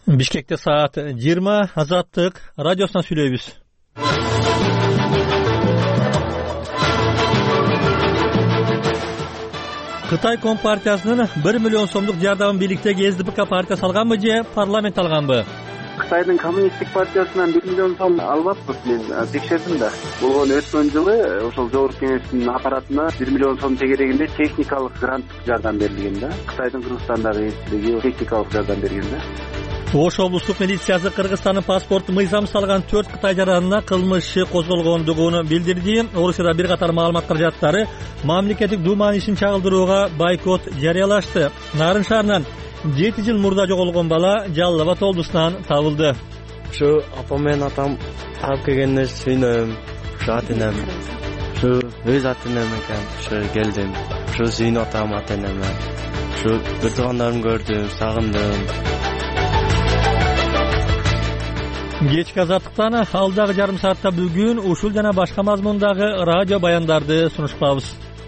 Бишкекте саат 20. Азаттык радиосунан сүйлөйбүз. Кытай Компартиясынын 1 миллион сомдук жардамын бийликтеги СДПК партиясы алганбы же парламент алганбы? Кытайдын коммунисттик партиясынан 1 миллион сом албаппыз, мен текшердим да. Болгон өткөн жылы ошол жогорку кеңештин аппаратына 1 миллион сом тегерегинде техникалык гранттык жардам берилген да. Кытайдын Кыргызстандагы элчилиги техникалык жардам берген да. Ош облустук милициясы Кыргызстандын паспорту мыйзам салган 4 Кытай жаранына кылмыш иши козголгондугун билдирди. Орусияда бир катар маалымат каражаттары мамлекеттик думанын ишин чагылдырууга бойкот жарыялашты. Нарын шаарынан 7 жыл мурда жоголгон бала Жалал Абад облусунан табылды. Ушу апам менен атам алып келгенде сүйүнөм. Ушу ата-энем. Ушу өз ата-энем экен. Ушу келдим. Ушу сүйүнүп атам ата-энеме. Ушу бир туугандарымды көрдүм, сагындым. Кечки азаттыктан алдагы жарым саатта бүгүн ушул жана башка мазмундагы радио баяндарды сунушпабыз.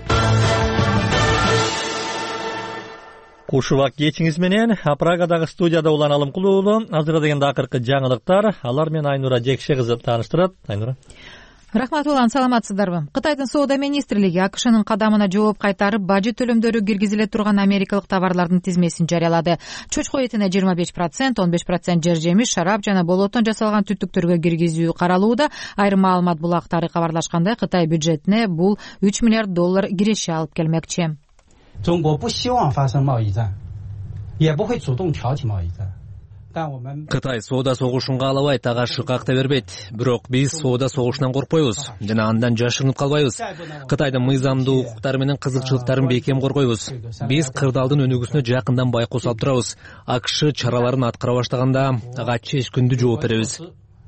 Кушубак кечиңиз менен Прагадагы студияда улан Алымкул уулу азыркы дегенде акыркы жаңылыктар. Алар менен Айнура Жекше кызы тааныштырат. Айнура. Рахмат улан, саламатсыздарбы? Кытайдын соода министрлиги АКШнын кадамына жооп кайтарып, бажы төлөмдөрү киргизиле турган америкалык товарлардын тизмесин жарыялады. Чочко этине 25%, 15% жер жемиш, шарап жана болоттон жасалган түтүктөргө киргизүү каралууда. Айрым маалымат булактары кабарлашкандай, Кытай бюджетине бул $3 миллиард киреше алып келмекчи. 中国不希望发生贸易战，也不会主动挑起贸易战。 Кытай соода согушун каалабайт, ага шыкакта бербейт. Бирок биз соода согушунан коркпойбуз жана андан жашырынып калбайбыз. Кытайдын мыйзамдуу укуктары менен кызыкчылыктарын бекем коргойбуз. Биз кырдаалдын өнүгүүсүнө жакындан байкоос алып турабыз. АКШ чараларын аткара баштаганда ага чечкиндүү жооп беребиз.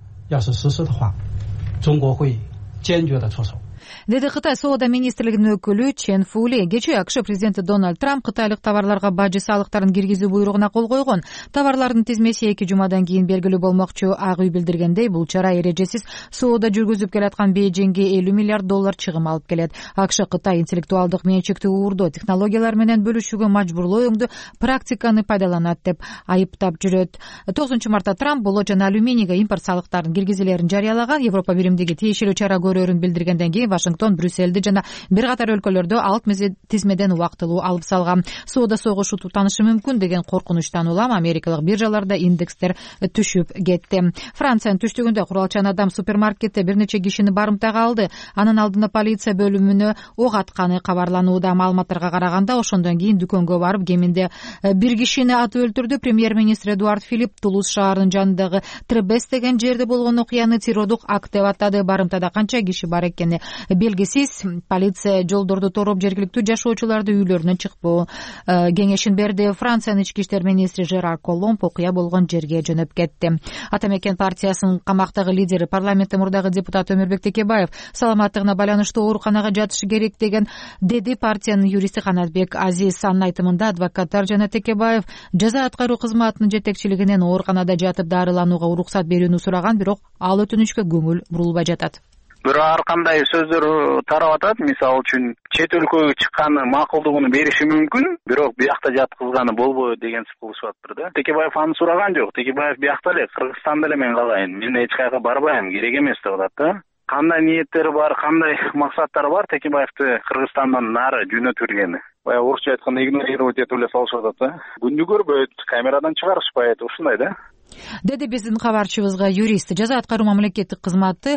Деди Кытай соода министрлигинин өкүлү Чен Фули. Кечээ АКШ президенти Дональд Трамп кытайлык товарларга бажы салыктарын киргизүү буйругуна кол койгон. Товарлардын тизмеси 2 жумадан кийин белгилүү болмокчу. Ак үй билдиргендей, бул чара эрежесиз соода жүргүзүп келаткан Бейжиңге $50 миллиард чыгым алып келет. АКШ Кытай интеллектуалдык менчикти уурдоо, технологиялар менен бөлүшүүгө мажбурлоо өңдү практиканы пайдаланат деп айыптап жүрөт. 9 мартта Трамп болот жана алюминийге импорт салыктарын киргизилерин жарыялаган. Европа биримдиги тиешелүү чара көрөрүн билдиргенден кийин Вашингтон, Брюссельди жана бир катар өлкөлөрдө алып тизмеден убактылуу алып салган. Соода согушу тутанышы мүмкүн деген коркунучтан улам америкалык биржаларда индекстер түшүп кетти. Франциянын түштүгүндө куралчан адам супермаркетте бир нече кишини барымтага алды. Анын алдында полиция бөлүмүнө ок атканы кабарланууда. Маалыматтарга караганда, ошондон кийин дүкөнгө барып кеминде бир кишини атып өлтүрдү. Премьер-министр Эдуард Филипп Тулуз шаарынын жанындагы Требес деген жерде болгон окуяны террордук акт деп атады. Барымтада канча киши бар экени белгисиз. Полиция жолдорду тороп жергиликтүү жашоочуларды үйлөрүнөн чыкпоо кеңешин берди. Франциянын ички иштер министри Жерар Коломб окуя болгон жерге жөнөп кетти. Ата Мекен партиясынын камактагы лидери, парламентте мурдагы депутат Өмүрбек Текебаев саламаттыгына байланыштуу ооруканага жатышы керек деди партиянын юристи Канатбек Азиз. Анын айтымында, адвокаттар жана Текебаев жаза аткаруу кызматынын жетекчилигинен ооруканада жатып дарыланууга уруксат берүүнү сураган, бирок ал өтүнүчкө көңүл бурулбай жатат. Бирок ар кандай сөздөр тарап атат. Мисалы үчүн чет өлкөгө чыкканы макулдугун бериши мүмкүн, бирок биякта жаткызганы болбойт деген кылышып атыптыр да. Текебаев аны сураган жок. Текебаев биякта эле, Кыргызстанда эле мен калайын, мен эч кайга барбайм, керек эмес деп атат да. Кандай ниеттери бар, кандай максаттары бар Текебаевди Кыргызстандан нары жөнөтүлгени. Баягы орусча айтканда игнорировать этип эле салышып атат да. Күндү көрбөйт, камерадан чыгарышпайт, ушундай да. Деди биздин кабарчыбызга юрист. Жаза аткаруу мамлекеттик кызматы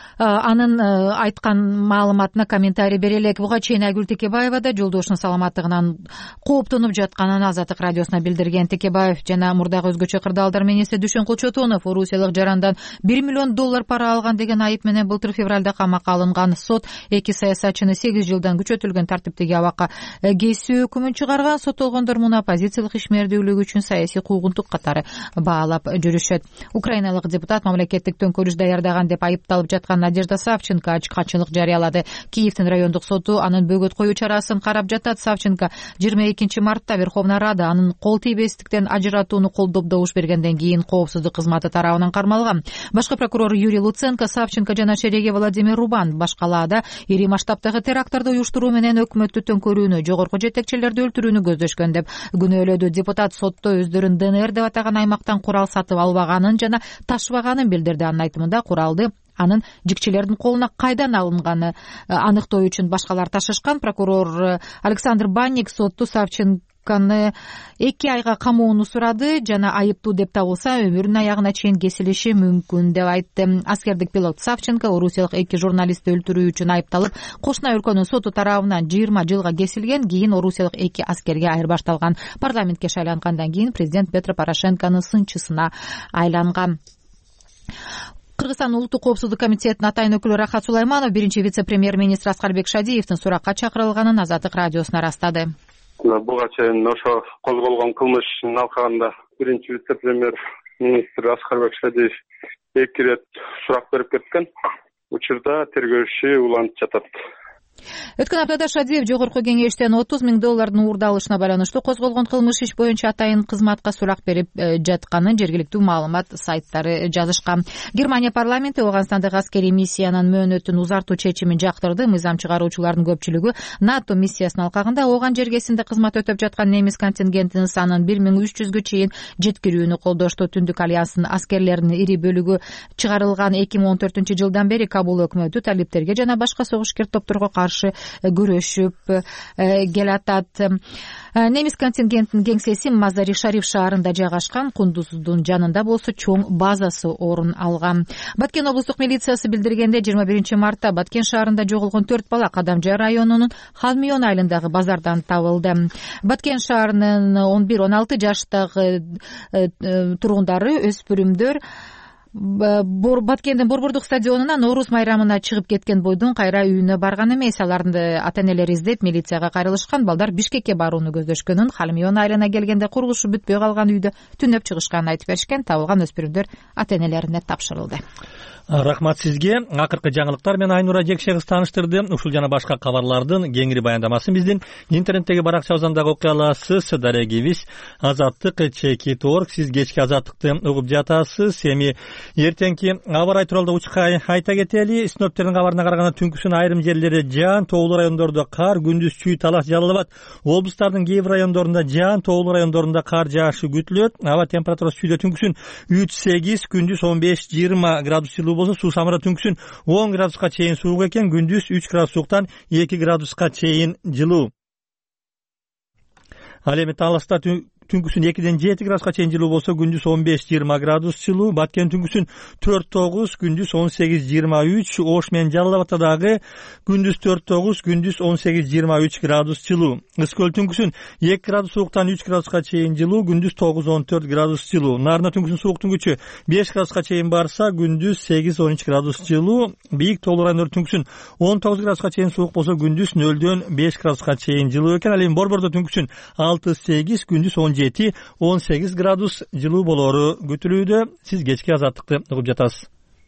анын айткан маалыматына комментарий бере элек. Буга чейин Айгүл Текебаева да жолдошунун саламаттыгынан кооптонуп жатканын Азаттык радиосуна билдирген. Текебаев жана мурдагы өзгөчө кырдаалдар министри Дүшөн Кулчотонов орусиялык жарандан $1 миллион пара алган деген айып менен былтыр февралда камакка алынган. Сот эки саясатчыны 8 жылдан күчөтүлгөн тартиптеги абакка кесүү өкүмүн чыгарган. Соттолгондор муну оппозициялык ишмердүүлүгү үчүн саясий куугунтук катары баалап жүрүшөт. Украиналык депутат мамлекеттик төңкөрүш даярдаган деп айыпталып жаткан Надежда Савченко ачкачылык жарыялады. Киевдин райондук соту анын бөгөт коюу чарасын карап жатат. Савченко 22 мартта Верховная Рада анын кол тийбестиктен ажыратууну колдоп добуш бергенден кийин коопсуздук кызматы тарабынан кармалган. Башкы прокурор Юрий Луценко Савченко жана шереги Владимир Рубан башкалаада ири масштабтагы теракттарды уюштуруу менен өкмөттү төңкөрүүнү, жогорку жетекчилерди өлтүрүүнү көздөшкөн деп күнөөлөдү. Депутат сотто өздөрүн ДНР деп атаган аймактан курал сатып албаганын жана ташыбаганын билдирди. Анын айтымында куралды анын жикчелердин колуна кайдан алынганы аныктоо үчүн башкалар ташышкан. Прокурор Александр Банник сотту Савченкону 2 айга камоону сурады жана айыптуу деп табылса өмүрүнүн аягына чейин кесилиши мүмкүн деп айтты. Аскердик пилот Савченко орусиялык 2 журналистти өлтүрүү үчүн айыпталып, кошуна өлкөнүн соту тарабынан 20 жылга кесилген. Кийин орусиялык 2 аскерге айырбашталган. Парламентке шайлангандан кийин президент Петро Порошенконун сынчысына айланган. Кыргызстан улуттук коопсуздук комитетинин атайын өкүлү Рахат Сулайманов биринчи вице-премьер-министр Аскарбек Шадиевдин суракка чакырылганын Азаттык радиосуна ырастады. Буга чейин ошо козголгон кылмыштын алкагында биринчи вице-премьер-министр Аскарбек Шадиев 2 ирет сурак берип кеткен. Учурда тергөө иши уланып жатат. Өткөн аптада Шадиев жогорку кеңештен $30 000 уурдалышына байланыштуу козголгон кылмыш иш боюнча атайын кызматка сурак берип жатканын жергиликтүү маалымат сайттары жазышкан. Германия парламенти Ооганстандагы аскерий миссиянын мөөнөтүн узартуу чечимин жактырды. Мыйзам чыгаруучулардын көпчүлүгү НАТО миссиясынын алкагында Ооган жергесинде кызмат өтөп жаткан немис контингентинин санын 1300гө чейин жеткирүүнү колдошту. Түндүк альянстын аскерлеринин ири бөлүгү чыгарылган 2014-жылдан бери Кабул өкмөтү талиптерге жана башка согушкер топторго каршы күрөшүп келатат. Немис контингентинин кеңсеси Мазари Шариф шаарында жайгашкан. Кундуздун жанында болсо чоң базасы орун алган. Баткен облустук милициясы билдиргенде 21 мартта Баткен шаарында жоголгон 4 бала Кадамжай районунун Халмион айылындагы базардан табылды. Баткен шаарынын 11-16 жаштагы тургундары өспүрүмдөр Баткендин Борбордук стадионуна Нооруз майрамына чыгып кеткен бойдон кайра үйүнө барган эмес. Аларды ата-энелери издеп милицияга кайрылышкан. Балдар Бишкекке барууну көздөшкөнүн, Халмион айылына келгенде курулушу бүтпөй калган үйдө түнөп чыгышканын айтып беришкен. Табылган өспүрүмдөр ата-энелерине тапшырылды. Рахмат сизге. Акыркы жаңылыктар менен Айнура Жекшегиз тааныштырды. Ушул жана башка кабарлардын кеңири баяндамасын биздин интернеттеги баракчабыздан окуй аласыз. Дарегибиз azatlyk.org. Сиз кечки Азаттыкты угуп жатасыз. Эми эртеңки аба ырайы тууралуу учка айта кетели. Синоптиктердин кабарына караганда түнкүсүн айрым жерлери жаан, тоолуу райондордо кар, күндүз чүй талаш жалалабат. Облустардын кээ бир райондорунда жаан, тоолуу райондорунда кар жаашы күтүлөт. Аба температурасы чүйдө түнкүсүн 3-8, күндүз 15-20 градус жылуу болсо, суу самырда түнкүсүн 10 градуска чейин суук экен, күндүз 3 градус сууктан 2 градуска чейин жылуу. Ал эми Таласта түнкүсүн 2-ден 7 градуска чейин жылуу болсо, күндүз 15-20 градус жылуу. Баткен түнкүсүн 4-9, күндүз 18-23. Ош менен Жалал Абадта дагы күндүз 4-9, күндүз 18-23 градус жылуу. Ыскөл түнкүсүн 2 градус сууктан 3 градуска чейин жылуу, күндүз 9-14 градус жылуу. Нарына түнкүсүн сууктун күчү 5 градуска чейин барса, күндүз 8-13 градус жылуу. Бийик тоолуу райондор түнкүсүн 19 градуска чейин суук болсо, күндүз 0-дөн 5 градуска чейин жылуу экен. Ал эми Борбордо түнкүсүн 6-8, күндүз 17-18 градус жылуу болору күтүлүүдө. Сиз кечки Азаттыкты угуп жатасыз.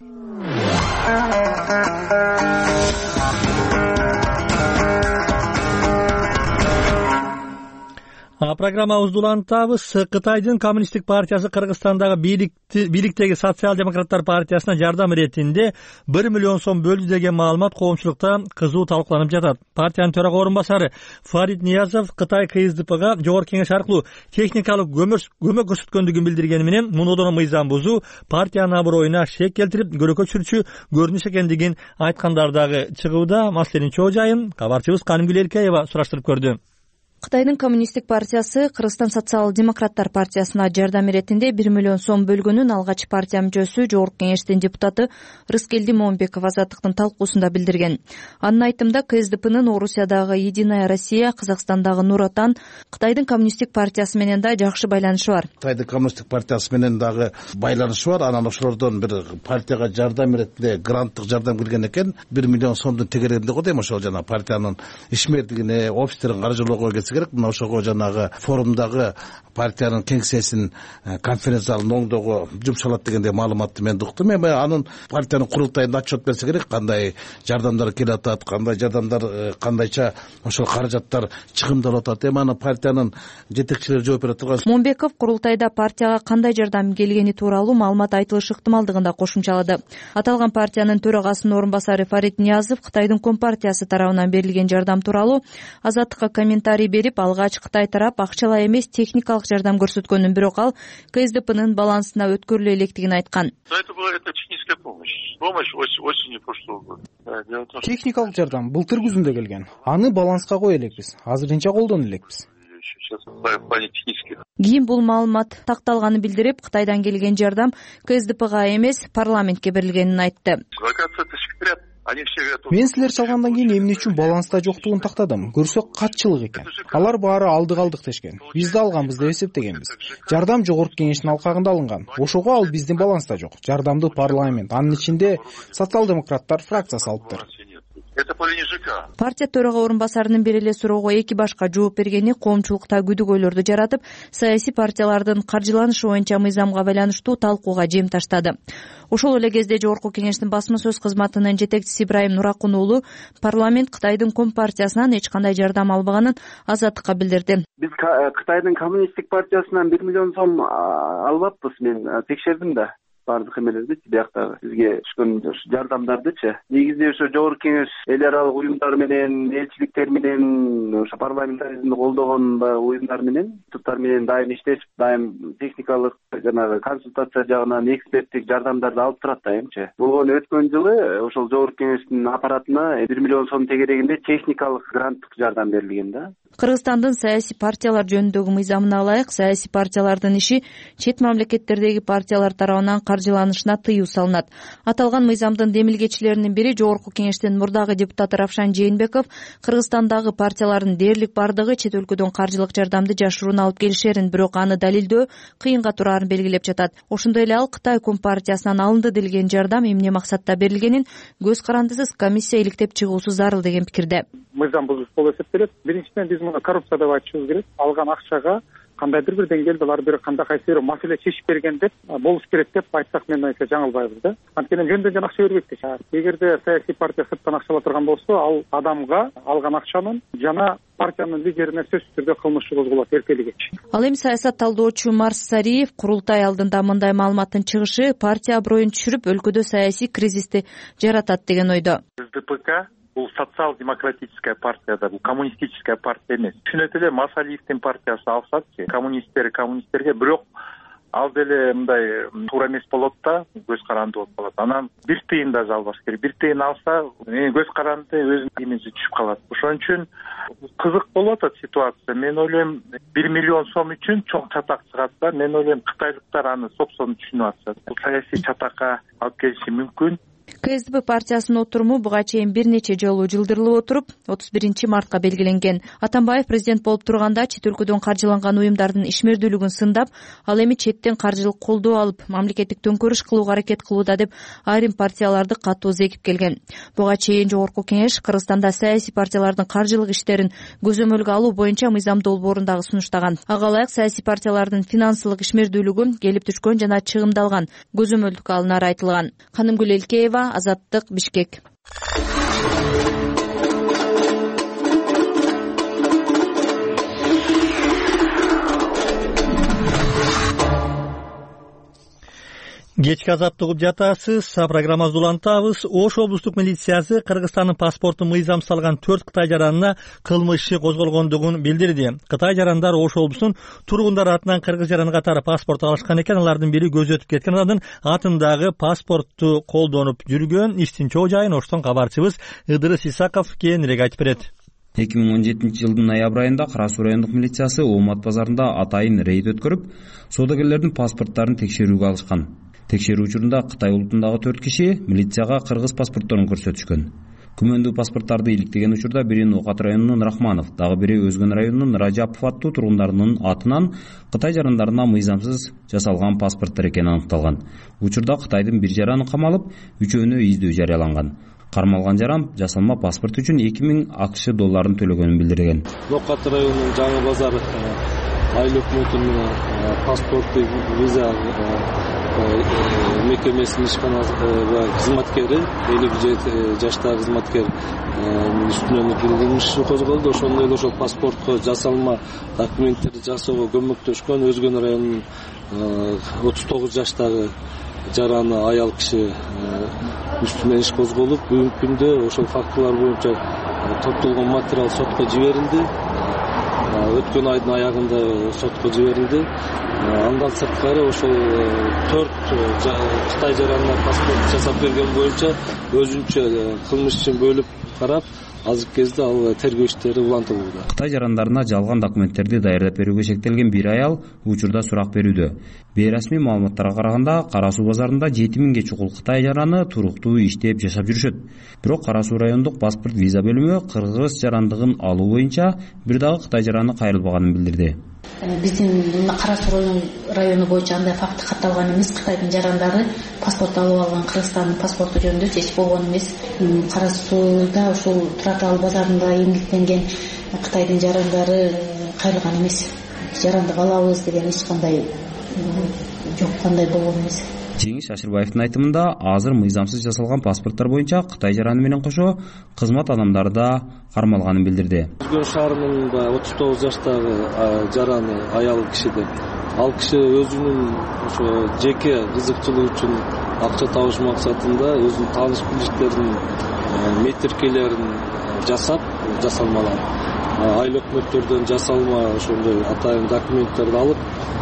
Программабызды улантабыз. Кытайдын Коммунисттик партиясы Кыргызстандагы бийликтеги социал-демократтар партиясына жардам иретинде 1 миллион сом бөлдү деген маалымат коомчулукта кызуу талкууланып жатат. Партиянын төрага орун басары Фарид Ниязов Кытай КСДПга жогорку кеңеш аркылуу техникалык көмөк көрсөткөндүгүн билдиргени менен мунодон мыйзам бузуу партиянын аброюна шек келтирип, көрөкө түшүрүүчү көрүнүш экендигин айткандар дагы чыгууда. Маселенин чоо жайын кабарчыбыз Канымгүл Эркеева сураштырып көрдү. Кытайдын Коммунисттик партиясы Кыргызстан социал-демократтар партиясына жардам иретинде 1 миллион сом бөлгөнүн алгач партия мүчөсү жогорку кеңештин депутаты Рыскелди Момбеков Азаттыктын талкуусунда билдирген. Анын айтымында КСДПнын Орусиядагы Единая Россия, Казакстандагы Нур Отан, Кытайдын Коммунисттик партиясы менен да жакшы байланышы бар. Кытайдын Коммунисттик партиясы менен дагы байланышы бар. Анан ошолордон бир партияга жардам иретинде гранттык жардам келген экен. 1 миллион сомдун тегерегинде го дейм, ошол жана партиянын ишмердигине, офистерин каржылоого керек. Мына ошого жанагы форумдагы партиянын кеңсесин конференция залынын оңдоого жумшалат дегендей маалыматты мен уктум. Эми анын партиянын курултайында отчет берсе керек, кандай жардамдар келип атат, кандай жардамдар кандайча ошол каражаттар чыгымдалып атат. Эми анын партиянын жетекчилери жооп бере турган. Момбеков курултайда партияга кандай жардам келгени тууралуу маалымат айтылышы ыктымалдыгын да кошумчалады. Аталган партиянын төрагасынын орун басары Фарид Ниязов Кытайдын Компартиясы тарабынан берилген жардам тууралуу Азаттыкка комментарий берип, алгач Кытай тарап акчалай эмес техникалык жардам көрсөткөнүн, бирок ал КСДПнын балансына өткөрүлө электигин айткан. Техникалык жардам былтыр күзүндө келген. Аны баланска кое элекпиз. Азырынча колдоно элекпиз. Кийин бул маалымат такталганын билдирип, Кытайдан келген жардам КСДПга эмес, парламентке берилгенин айтты. Мен силер чалгандан кийин эмне үчүн баланста жоктугун тактадым. Көрсөк катчылык экен. Алар баары алдык дешкен. Биз да алганбыз деп эсептегенбиз. Жардам жогорку кеңештин алкагында алынган. Ошого ал биздин баланста жок. Жардамды парламент, анын ичинде социал-демократтар фракциясы алыптыр. Партия төрага орун басарынын бир эле суроого эки башка жооп бергени коомчулукта күдүгөйлөрдү жаратып, саясий партиялардын каржыланышы боюнча мыйзамга байланыштуу талкууга жем таштады. Ошол эле кезде жогорку кеңештин басма сөз кызматынын жетекчиси Ибраим Нуракун уулу парламент Кытайдын Компартиясынан эч кандай жардам албаганын Азаттыкка билдирди. Биз Кытайдын коммунисттик партиясынан 1 миллион сом албаппыз. Мен текшердим да. Бардык эмелерди, биякта бизге түшкөн жардамдардычы. Негизинде ошо жогорку кеңеш эл аралык уюмдар менен, элчиликтер менен, ошо парламентаризмди колдогон уюмдар менен, туттар менен дайым иштешип, дайым техникалык жанагы консультация жагынан эксперттик жардамдарды алып турат дайымчы. Болгону өткөн жылы ошол жогорку кеңештин аппаратына 1 миллион сом тегерегинде техникалык гранттык жардам берилген да. Кыргызстандын саясий партиялар жөнүндөгү мыйзамына ылайык, саясий партиялардын иши чет мамлекеттердеги партиялар тарабынан каржыланышына тыюу салынат. Аталган мыйзамдын демилгечилеринин бири жогорку кеңештин мурдагы депутаты Равшан Жээнбеков Кыргызстандагы партиялардын дээрлик бардыгы чет өлкөдөн каржылык жардамды жашыруун алып келишерин, бирок аны далилдөө кыйынга тураарын белгилеп жатат. Ошондой эле ал Кытай Компартиясынан алынды делген жардам эмне максатта берилгенин көз карандысыз комиссия иликтеп чыгуусу зарыл деген пикирде. Мыйзам бузуш болуп эсептелет. Биринчиден биз муну коррупция деп айтышыбыз керек. Алган акчага кандайдыр бир деңгээлде алар бир кандайдыр маселе чечип берген деп болуш керек деп айтсак мен айтса жаңылбайбыз да. Анткени жөндөн акча бербейт да. Эгерде саясий партия сырттан акча ала турган болсо, ал адамга алган акчанын жана партиянын лидерине сөзсүз түрдө кылмыш козголот эркелиги. Ал эми саясат талдоочу Марс Сариев курултай алдында мындай маалыматтын чыгышы партия аброюн түшүрүп, өлкөдө саясий кризисти жаратат деген ойдо. СДПК бул социал-демократическая партия да, бул коммунистическая партия эмес. Түшүнөт эле Масалиевдин партиясы алсачы, коммунисттерге, бирок ал деле мындай туура эмес болот да, көз каранды болуп калат. Анан бир тыйын да албаш керек. Бир тыйын алса, көз каранды өзүнүн имиджи түшүп калат. Ошон үчүн кызык болуп атат ситуация. Мен ойлойм 1 миллион сом үчүн чоң чатак чыгат да. Мен ойлойм кытайлыктар аны сопсону түшүнүп атышат. Бул саясий чатакка алып келиши мүмкүн. КСДП партиясынын отуруму буга чейин бир нече жолу жылдырылып отуруп, 31 мартка белгиленген. Атамбаев президент болуп турганда чет өлкөдөн каржыланган уюмдардын ишмердүүлүгүн сындап, ал эми четтен каржылык колдоо алып, мамлекеттик төңкөрүш кылууга аракет кылууда деп айрым партияларды катуу зекип келген. Буга чейин жогорку кеңеш Кыргызстанда саясий партиялардын каржылык иштерин көзөмөлгө алуу боюнча мыйзам долбоорундагы сунуштаган. Ага ылайык саясий партиялардын финансылык ишмердүүлүгү келип түшкөн жана чыгымдалган көзөмөлдүккө алынары айтылган. Канымгүл Элкеева, Азаттык, Бишкек. Кечки азаттык угуп жатасыз. Программабызды улантабыз. Ош облустук милициясы Кыргызстандын паспорту мыйзам салган 4 Кытай жаранына кылмыш иши козголгондугун билдирди. Кытай жарандар Ош облусунун тургундары атынан кыргыз жараны катары паспорт алышкан экен. Алардын бири көзү өтүп кеткен адамдын атындагы паспортту колдонуп жүргөн. Иштин чоо жайын Оштон кабарчыбыз Ыдырыс Исаков кийинирээк айтып берет. 2017 жылдын ноябрь айында Кара Суу райондук милициясы Оомат базарында атайын рейд өткөрүп, соодагерлердин паспорттарын текшерүүгө алышкан. Текшерүү учурунда Кытай улутундагы 4 киши милицияга кыргыз паспортторун көрсөтүшкөн. Күмөндүү паспорттарды иликтеген учурда бири Ноокат районунун Рахманов, дагы бири Өзгөн районунун Ражапов аттуу тургундарынын атынан Кытай жарандарына мыйзамсыз жасалган паспорттор экени аныкталган. Учурда Кытайдын бир жараны камалып, үчөөнө издөө жарыяланган. Кармалган жаран жасалма паспорт үчүн 2000 АКШ долларын төлөгөнүн билдирген. Ноокат районунун жаңы базар айыл өкмөтүнүн паспорт виза мекемесинин ишканасынын кызматкери, 57 жаштагы кызматкер үстүнөн кылмыш козголду. Ошондой эле ошол паспортко жасалма документтерди жасоого көмөктөшкөн Өзгөн районунун 39 жаштагы жараны аял киши үстүнөн иш козголуп, бүгүнкү күндө ошол фактылар боюнча топтолгон материал сотко жиберилди. өткөн айдын аягында сотко жиберилди. Андан сырткары ошол 4 Кытай жаранына паспорт жасап берген боюнча өзүнчө кылмыш ишин бөлүп карап, азыркы кезде ал тергөө иштери улантылууда. Кытай жарандарына жалган документтерди даярдап берүүгө шектелген бир аял учурда сурак берүүдө. Бейрасмий маалыматтарга караганда, Кара Суу базарында 7000ге чукул Кытай жараны туруктуу иштеп жашап жүрүшөт. Бирок Кара Суу райондук паспорт виза бөлүмү кыргыз жарандыгын алуу боюнча бир дагы Кытай жараны кайрылбаганын билдирди. Биздин Кара Суу району боюнча андай факт катталган эмес. Кытайдын жарандары паспорт алып алган Кыргызстандын паспорту жөнүндө чечип болгон эмес. Кара Сууда ушул Туратал базарында эмгектенген Кытайдын жарандары кайрылган эмес. Жарандык алабыз деген эч кандай жок, кандай болгон эмес. Жеңиш Ашырбаевдин айтымында, азыр мыйзамсыз жасалган паспорттор боюнча Кытай жараны менен кошо кызмат адамдары да кармалганын билдирди. Өзгөн шаарынын 39 жаштагы жараны аял кишиде. Ал киши өзүнүн ошо жеке кызыкчылыгы үчүн акча табыш максатында өзүнүн тааныш билиштерин метиркелерин жасап, жасалмалар. Айыл өкмөттөрдөн жасалма ошондой атайын документтерди алып,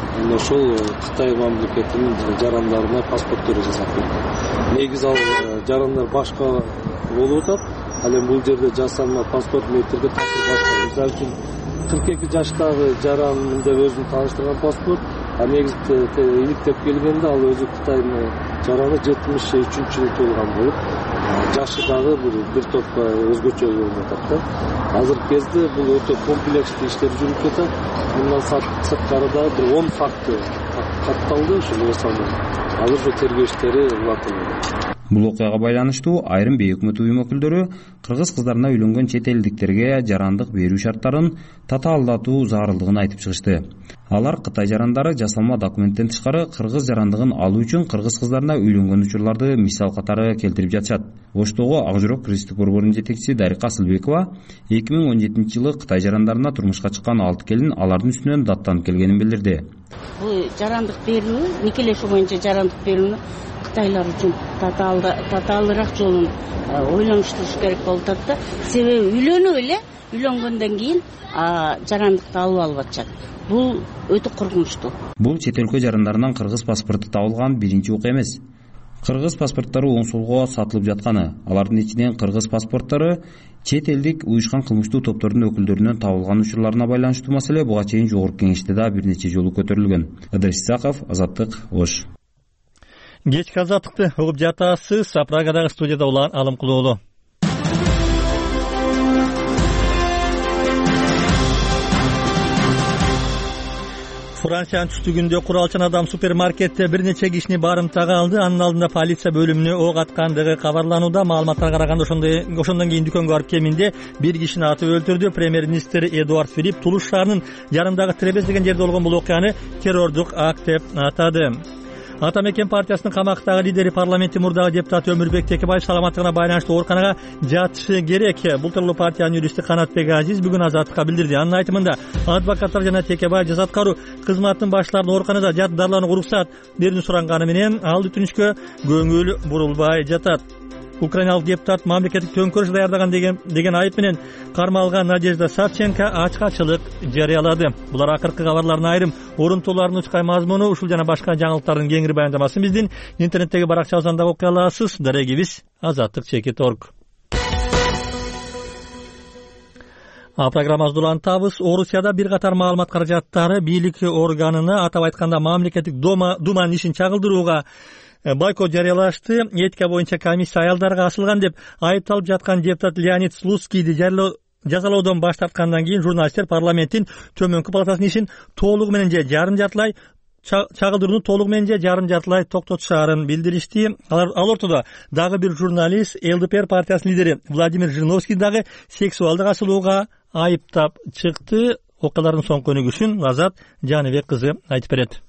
ошол Кытай мамлекетинин жарандарына паспорттор жасап берди. Негизи ал жарандар башка болуп атат. Ал эми бул жерде жасалма паспорт метрде такыр башка. Мисалы үчүн 42 жаштагы жаран деп өзүн тааныштырган паспорт, а негизде иликтеп келгенде ал өзү Кытайдын жараны 73-жылы туулган болуп, жашы дагы бир топко өзгөчө болуп атат да. Азыркы кезде бул өтө комплекстүү иштер жүрүп жатат. Мындан сырткары да бир 10 факты катталды ушул жасалган. Азыр тергөө иштери улантылды. Бул окуяга байланыштуу айрым бейөкмөт уюм өкүлдөрү кыргыз кыздарына үйлөнгөн чет элдиктерге жарандык берүү шарттарын татаалдатуу зарылдыгын айтып чыгышты. Алар Кытай жарандары жасалма документтен тышкары кыргыз жарандыгын алуу үчүн кыргыз кыздарына үйлөнгөн учурларды мисал катары келтирип жатышат. Оштогу Ак жүрөк кыргыздык борборунун жетекчиси Дарика Асылбекова 2017-жылы Кытай жарандарына турмушка чыккан 6 келин алардын үстүнөн даттанып келгенин билдирди. Бул жарандык берүү, никелешүү боюнча жарандык берүүнү Кытайлар үчүн татаалыраак жолун ойлонуштуруш керек болуп атат да. Себеби үйлөнүп эле, үйлөнгөндөн кийин жарандыкты алып атышат. Бул өтө коркунучтуу. Бул чет өлкө жарандарынан кыргыз паспорту табылган биринчи окуя эмес. Кыргыз паспорттору оң солго сатылып жатканы, алардын ичинен кыргыз паспорттору чет элдик уюшкан кылмыштуу топтордун өкүлдөрүнөн табылган учурларына байланыштуу маселе буга чейин жогорку кеңеште да бир нече жолу көтөрүлгөн. Ыдырыс Исаков, Азаттык, Ош. Кечки азаттыкты угуп жатасыз. Прагадагы студияда Улан Алымкулуулу. Франциянын түштүгүндө куралчан адам супермаркетте бир нече кишини барымтага алды. Анын алдында полиция бөлүмүнө ок аткандыгы кабарланууда. Маалыматтарга караганда ошондон кийин дүкөнгө барып кеминде бир кишини атып өлтүрдү. Премьер-министр Эдуард Филипп Тулуш шаарынын жарымдагы Требез деген жерде болгон бул окуяны террордук акт деп атады. Ата Мекен партиясынын камактагы лидери парламенттин мурдагы депутаты Өмүрбек Текебаев саламаттыгына байланыштуу ооруканага жатышы керек. Бул тууралуу партиянын юристи Канатбек Азиз бүгүн Азаттыкка билдирди. Анын айтымында адвокаттар жана Текебаев жаза аткаруу кызматынын башчыларына ооруканада жат дарыланууга уруксат берүүнү суранганы менен ал бүтүнүшкө көңүл бурулбай жатат. Украиналык депутат мамлекеттик төңкөрүш даярдаган деген айып менен кармалган Надежда Савченко ачкачылык жарыялады. Булар акыркы кабарлардын айрым орунтууларынын учкай мазмуну, ушул жана башка жаңылыктардын кеңири баяндамасын биздин интернеттеги баракчабыздан да окуй аласыз. Дарегибиз azattik.org. Программабызды улантабыз. Орусияда бир катар маалымат каражаттары бийлик органына, атап айтканда мамлекеттик думанын ишин чагылдырууга бойкот жарыялашты. Этика боюнча комиссия аялдарга асылган деп айыпталып жаткан депутат Леонид Слуцкийди жазалоодон баш тарткандан кийин журналисттер парламенттин төмөнкү палатасынын ишин толугу менен же жарым жартылай чагылдырууну толугу менен же жарым жартылай токтотушаарын билдиришти. Ал ортодо дагы бир журналист ЛДПР партиясынын лидери Владимир Жириновский дагы сексуалдык асылууга айыптап чыкты. Окуялардын соңку өнүгүшүн Азат Жаныбек кызы айтып берет.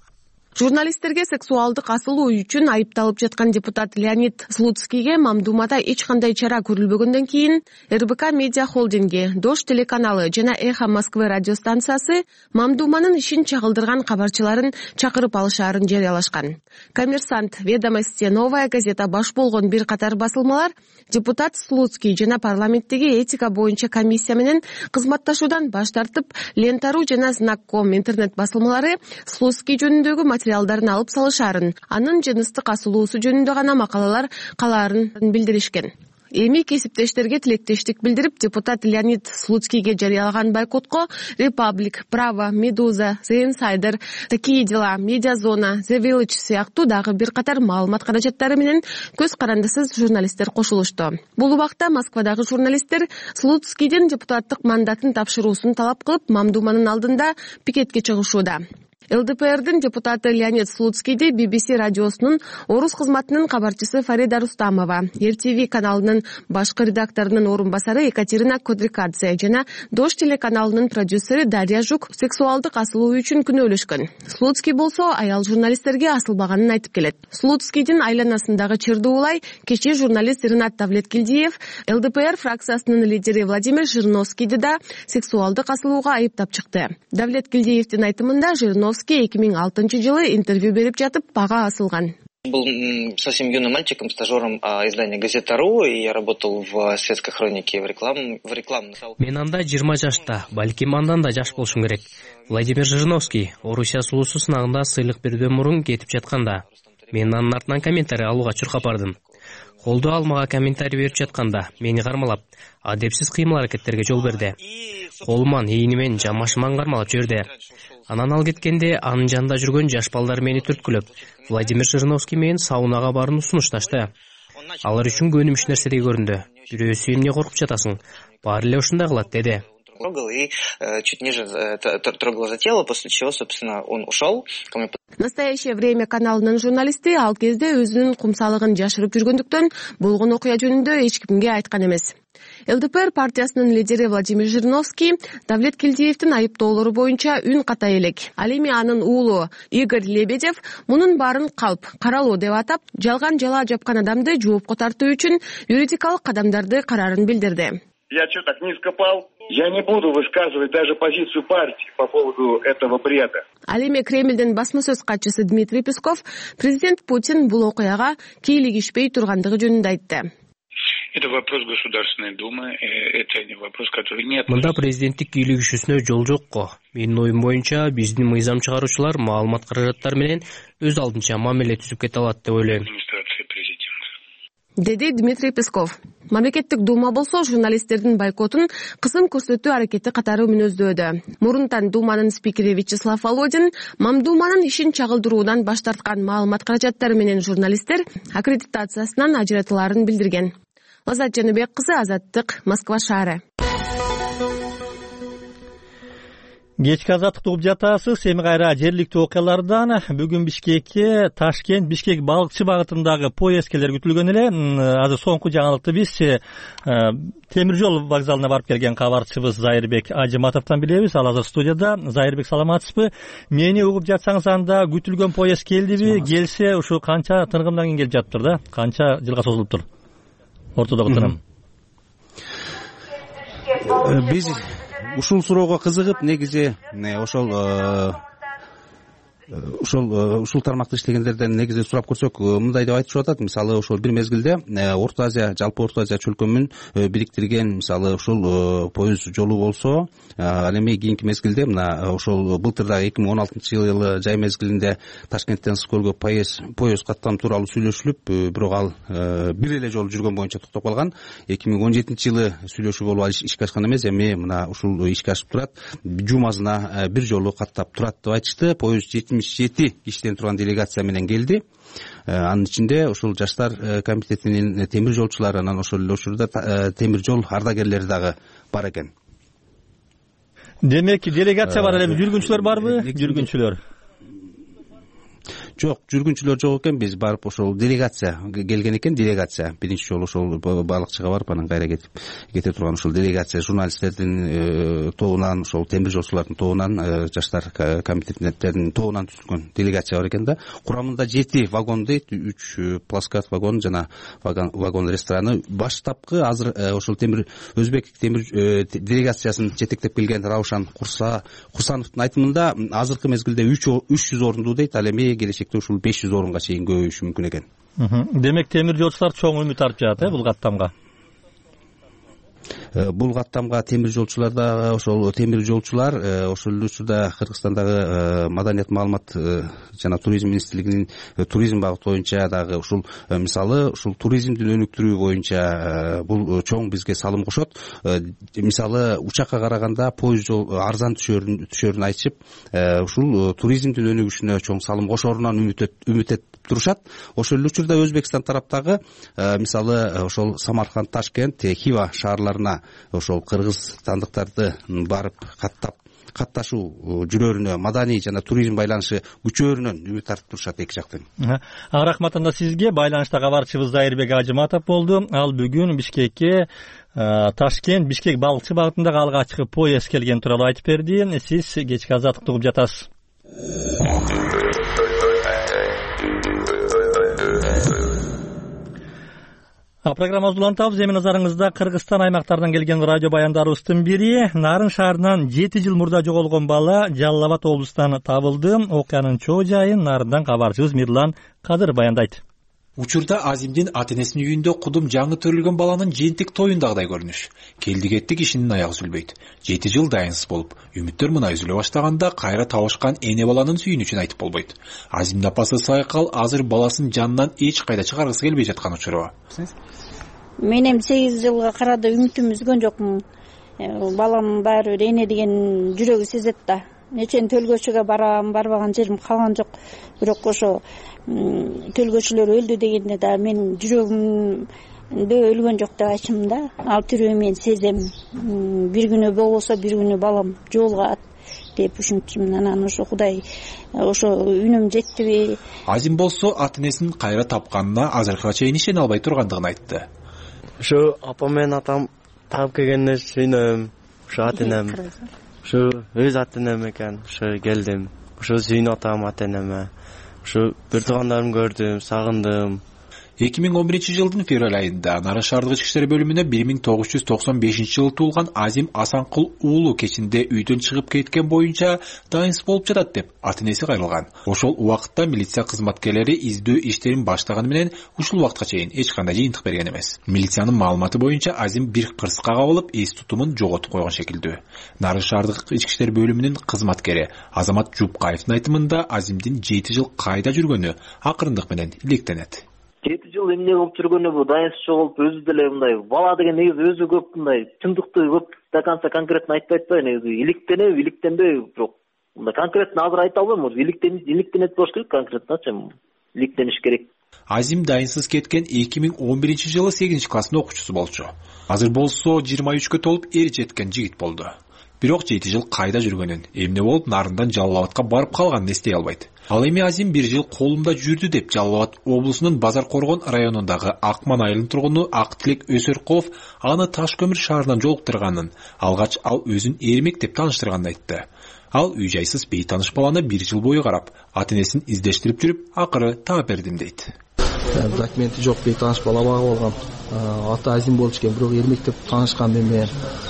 Журналисттерге сексуалдык асылуу үчүн айыпталып жаткан депутат Леонид Слуцкийге Мамдумада эч кандай чара көрүлбөгөндөн кийин РБК Медиа Холдинги, Дождь телеканалы жана Эхо Москвы радиостанциясы Мамдуманын ишин чагылдырган кабарчыларын чакырып алышаарын жарыялашкан. Коммерсант, Ведомости, Новая газета баш болгон бир катар басылмалар депутат Слуцкий жана парламенттеги этика боюнча комиссия менен кызматташуудан баш тартып, Лента.ру жана Знак.ком интернет басылмалары Слуцкий жөнүндөгү материалдарын алып салышаарын, анын жыныстык асылуусу жөнүндө гана макалалар калаарын билдиришкен. Эми кесиптештерге тилектештик билдирип, депутат Леонид Слуцкийге жарыялаган бойкотко Репаблик, Право, Медуза, The Insider, Такие дела, Медиазона, The Village сыяктуу дагы бир катар маалымат каражаттары менен көз карандысыз журналисттер кошулушту. Бул убакта Москвадагы журналисттер Слуцкийдин депутаттык мандатын тапшыруусун талап кылып, Мамдуманын алдында пикетке чыгышууда. ЛДПРдин депутаты Леонид Слуцкийди BBC радиосунун орус кызматынын кабарчысы Фарида Рустамова, РТВ каналынын башкы редакторунун орун басары Екатерина Кодрикадзе жана Дождь телеканалынын продюсери Дарья Жук сексуалдык асылуу үчүн күнөөлөшкөн. Слуцкий болсо аял журналисттерге асылбаганын айтып келет. Слуцкийдин айланасындагы чырдуулай кечээ журналист Ринат Давлеткилдиев ЛДПР фракциясынын лидери Владимир Жириновскийди да сексуалдык асылууга айыптап чыкты. Давлеткилдиевдин айтымында Жириновский 2006-жылы интервью берип жатып бага асылган. Был совсем юным мальчиком, стажером издания «Газета.ру», и я работал в светской хронике в рекламном. Мен анда 20 жашта, балким андан да жаш болушум керек. Владимир Жириновский Орусия сулуусу сынагында сыйлык берүүдөн мурун кетип жатканда, мен анын артынан комментарий алууга чуркап бардым. Колду алмага комментарий берип жатканда мени кармалап, адепсиз кыймыл-аракеттерге жол берди. Колуман, ийнимен, жамашыман кармалап жиберди. Анан ал кеткенде анын жанында жүргөн жаш балдар мени түрткүлөп, Владимир Жириновский менен саунага барууну сунушташты. Алар үчүн көнүмүш нерседей көрүндү. Бирөөсү эмне коркуп жатасың? Баары эле ушундай кылат, деди. Трогал и чуть ниже трогал за тело, после чего, собственно, он ушел. Настоящее время каналынын журналисти ал кезде өзүнүн кумсалыгын жашырып жүргөндүктөн болгон окуя жөнүндө эч кимге айткан эмес. ЛДПР партиясынын лидери Владимир Жириновский Давлеткилдиевдин айыптоолору боюнча үн ката элек. Ал эми анын уулу Игорь Лебедев мунун баарын калп, каралоо деп атап, жалган жала жапкан адамды жоопко тартуу үчүн юридикалык кадамдарды карарын билдирди. Я что, так низко пал? Я не буду высказывать даже позицию партии по поводу этого бреда. Ал эми Кремлдин басма сөз катчысы Дмитрий Песков президент Путин бул окуяга кийлигишпей тургандыгы жөнүндө айтты. Это вопрос Государственной Думы, это не вопрос, который нет. Мында президенттик кийлигишүүсүнө жол жокко. Менин оюм боюнча биздин мыйзам чыгаруучулар маалымат каражаттары менен өз алдынча мамиле түзүп кете алат деп ойлойм. Деди Дмитрий Песков. Мамлекеттик Дума болсо журналисттердин бойкотун кысым көрсөтүү аракети катары мүнөздөөдө. Мурунтан Думанын спикери Вячеслав Володин Мамдуманын ишин чагылдыруудан баш тарткан маалымат каражаттары менен журналисттер аккредитациясынан ажыратылаарын билдирген. Лазат Жаныбек кызы, Азаттык, Москва шаары. Кечки азаттык угуп жатасыз. Эми кайра жергиликтүү окуялардан бүгүн Бишкекке Ташкент Бишкек балыкчы багытындагы поезд келер күтүлгөн эле. Азыр соңку жаңылыкты биз темир жол вокзалына барып келген кабарчыбыз Зайырбек Ажыматовдон билебиз. Ал азыр студияда. Зайырбек, саламатсызбы? Мени угуп жатсаңыз, анда күтүлгөн поезд келдиби? Келсе, ушу канча тынгымдан кийин келип жатыптыр да? Канча жылга созулуптур? Ортодогу тыным. Биз ушул суроого кызыгып, негизи ушул тармакта иштегендерден негизи сурап көрсөк, мындай деп айтышып атат. Мисалы, ошол бир мезгилде Орто Азия, жалпы Орто Азия чөлкөмүн бириктирген, мисалы, ушул поезд жолу болсо, ал эми кийинки мезгилде мына ошол былтырда 2016-жылы жай мезгилинде Ташкенттен Скөлгө поезд каттам тууралуу сүйлөшүлүп, бирок ал бир эле жол жүргөн боюнча токтоп калган. 2017-жылы сүйлөшүү болуп ишке ашкан эмес, эми мына ушул ишке ашып турат. Жумасына бир жолу каттап турат деп айтышты. Поезд 77 кишиден турган делегация менен келди. Анын ичинде ушул жаштар комитетинин темир жолчулары, анан ошол эле учурда темир жол ардагерлери дагы бар экен. Демек, делегация бар эле, жүргүнчүлөр барбы? Жок, жүргүнчүлөр жок экен. Биз барып ошол делегация келген экен. Делегация биринчи жолу ошол балыкчыга барып анан кайра кете турган ошол делегация журналисттердин тобунан, ошол темир жолчулардын тобунан, жаштар комитеттердин тобунан түзүлгөн делегация бар экен да. Курамында 7 вагон дейт, 3 плацкарт вагон жана вагон рестораны. Баштапкы азыр ошол өзбек темир делегациясын жетектеп келген Раушан Курсановдун айтымында азыркы мезгилде 300 орунду дейт, ал эми келечекте ушул 500 орунга чейин көбөйүшү мүмкүн экен. Демек темир жолчулар чоң үмүт артып жатат бул каттамга. Бул каттамга темир жолчулар дагы ошол темир жолчулар ошол эле учурда Кыргызстандагы маданият маалымат жана туризм министрлигинин туризм багыты боюнча дагы ушул мисалы ушул туризмди өнүктүрүү боюнча бул чоң бизге салым кошот. Мисалы учакка караганда поезд жол арзан түшөрүн айтышып, ушул туризмдин өнүгүшүнө чоң салым кошорунан үмүт этип турушат. Ошол эле учурда Өзбекстан тараптагы мисалы ошол Самарканд, Ташкент, Хива шаарларына ошол кыргызстандыктарды барып катташуу жүрөрүнө, маданий жана туризм байланышы күчөөрүнөн үмүт артып турушат эки жактан. Рахмат сизге. Байланышта кабарчыбыз Зайырбек Ажыматов болду. Ал бүгүн Бишкекке Ташкент Бишкек балыкчы багытындагы алгачкы поезд келген тууралуу айтып берди. Сиз кечки азаттыкты угуп жатасыз. Программабызды улантабыз. Эми назарыңызда Кыргызстан аймактарынан келген радио баяндарыбыздын бири. Нарын шаарынан 7 жыл мурда жоголгон бала Жалал Абад облусунан табылды. Окуянын чоо жайын Нарындан кабарчыбыз Мирлан Кадыр баяндайт. Учурда Азимдин ата-энесинин үйүндө кудум жаңы төрүлгөн баланын жентик тоюндагыдай көрүнүш. Келди-кетти кишинин аягы үзүлбөйт. 7 жыл дайынсыз болуп, үмүттөр мына үзүлө баштаганда кайра табышкан эне баланын сүйүнүчүн айтып болбойт. Азимдин апасы Сайкал азыр баласын жанынан эч кайда чыгаргысы келбей жаткан учуру. Мен эми 8 жылга карады үмүтүм үзгөн жокмун. Балам баары бир эне деген жүрөгү сезет да. Нечен төлгөчүгө барам, барбаган жерим калган жок. Бирок ошо төлгөчүлөр өлдү дегенде да мен жүрөгүмдө өлгөн жок деп айтчумун да. Ал тирүү мен сезем. Бир күнү болбосо бир күнү балам жоолгат деп ушинтчимин. Анан ошо Кудай ошо үнүм жеттиби? Азим болсо ата-энесин кайра тапканына азыркыга чейин ишене албай тургандыгын айтты. Ошо апам менен атам таап келгенде сүйүнөм. Ошо ата-энем ошо өз ата-энем экен. Ошо келдим. Ошо сүйүнүп атам ата-энеме. Ошо бир туугандарымды көрдүм, сагындым. 2011 жылдын февраль айында Нарын шаардык ички иштер бөлүмүнө 1995 жылы туулган Азим Асанкул уулу кечинде үйдөн чыгып кеткен боюнча дайынсыз болуп жатат деп ата-энеси кайрылган. Ошол убакытта милиция кызматкерлери издөө иштерин баштаганы менен ушул убакытка чейин эч кандай жыйынтык берген эмес. Милициянын маалыматы боюнча Азим бир кырсыкка кабылып, эс тутумун жоготуп койгон шекилдүү. Нарын шаардык ички иштер бөлүмүнүн кызматкери Азамат Жупкаевдин айтымында Азимдин 7 жыл кайда жүргөнү акырындык менен иликтенет. 7 жыл эмне кылып жүргөнү бул дайынсыз жоголуп өзү деле мындай бала деген негизи өзү көп мындай чындыкты көп до конца конкретно айтпай атпайбы, негизи иликтенеби, бирок мындай конкретно азыр айта албайм. Иликтенет болуш керек, конкретночу иликтениш керек. Азим дайынсыз кеткен 2011 жылы 8-класстын окуучусу болчу. Азыр болсо 23кө толуп эр жеткен жигит болду. Бирок 7 жыл кайда жүргөнүн, эмне болуп Нарындан Жалал Абадка барып калганын эстей албайт. Ал эми Азим 1 жыл колумда жүрдү деп Жалал Абад облусунун Базар Коргон районундагы Акман айылынын тургуну Актилек Өсөркулов аны Таш көмүр шаарынан жолуктурганын, алгач ал өзүн эрмек деп тааныштырганын айтты. Ал үй жайсыз бейтаныш баланы 1 жыл бою карап, ата-энесин издештирип жүрүп, акыры таап бердим дейт. Документи жок бейтаныш бала бага болгон. Ата Азим болчу экен, бирок эрмек деп таанышкан менен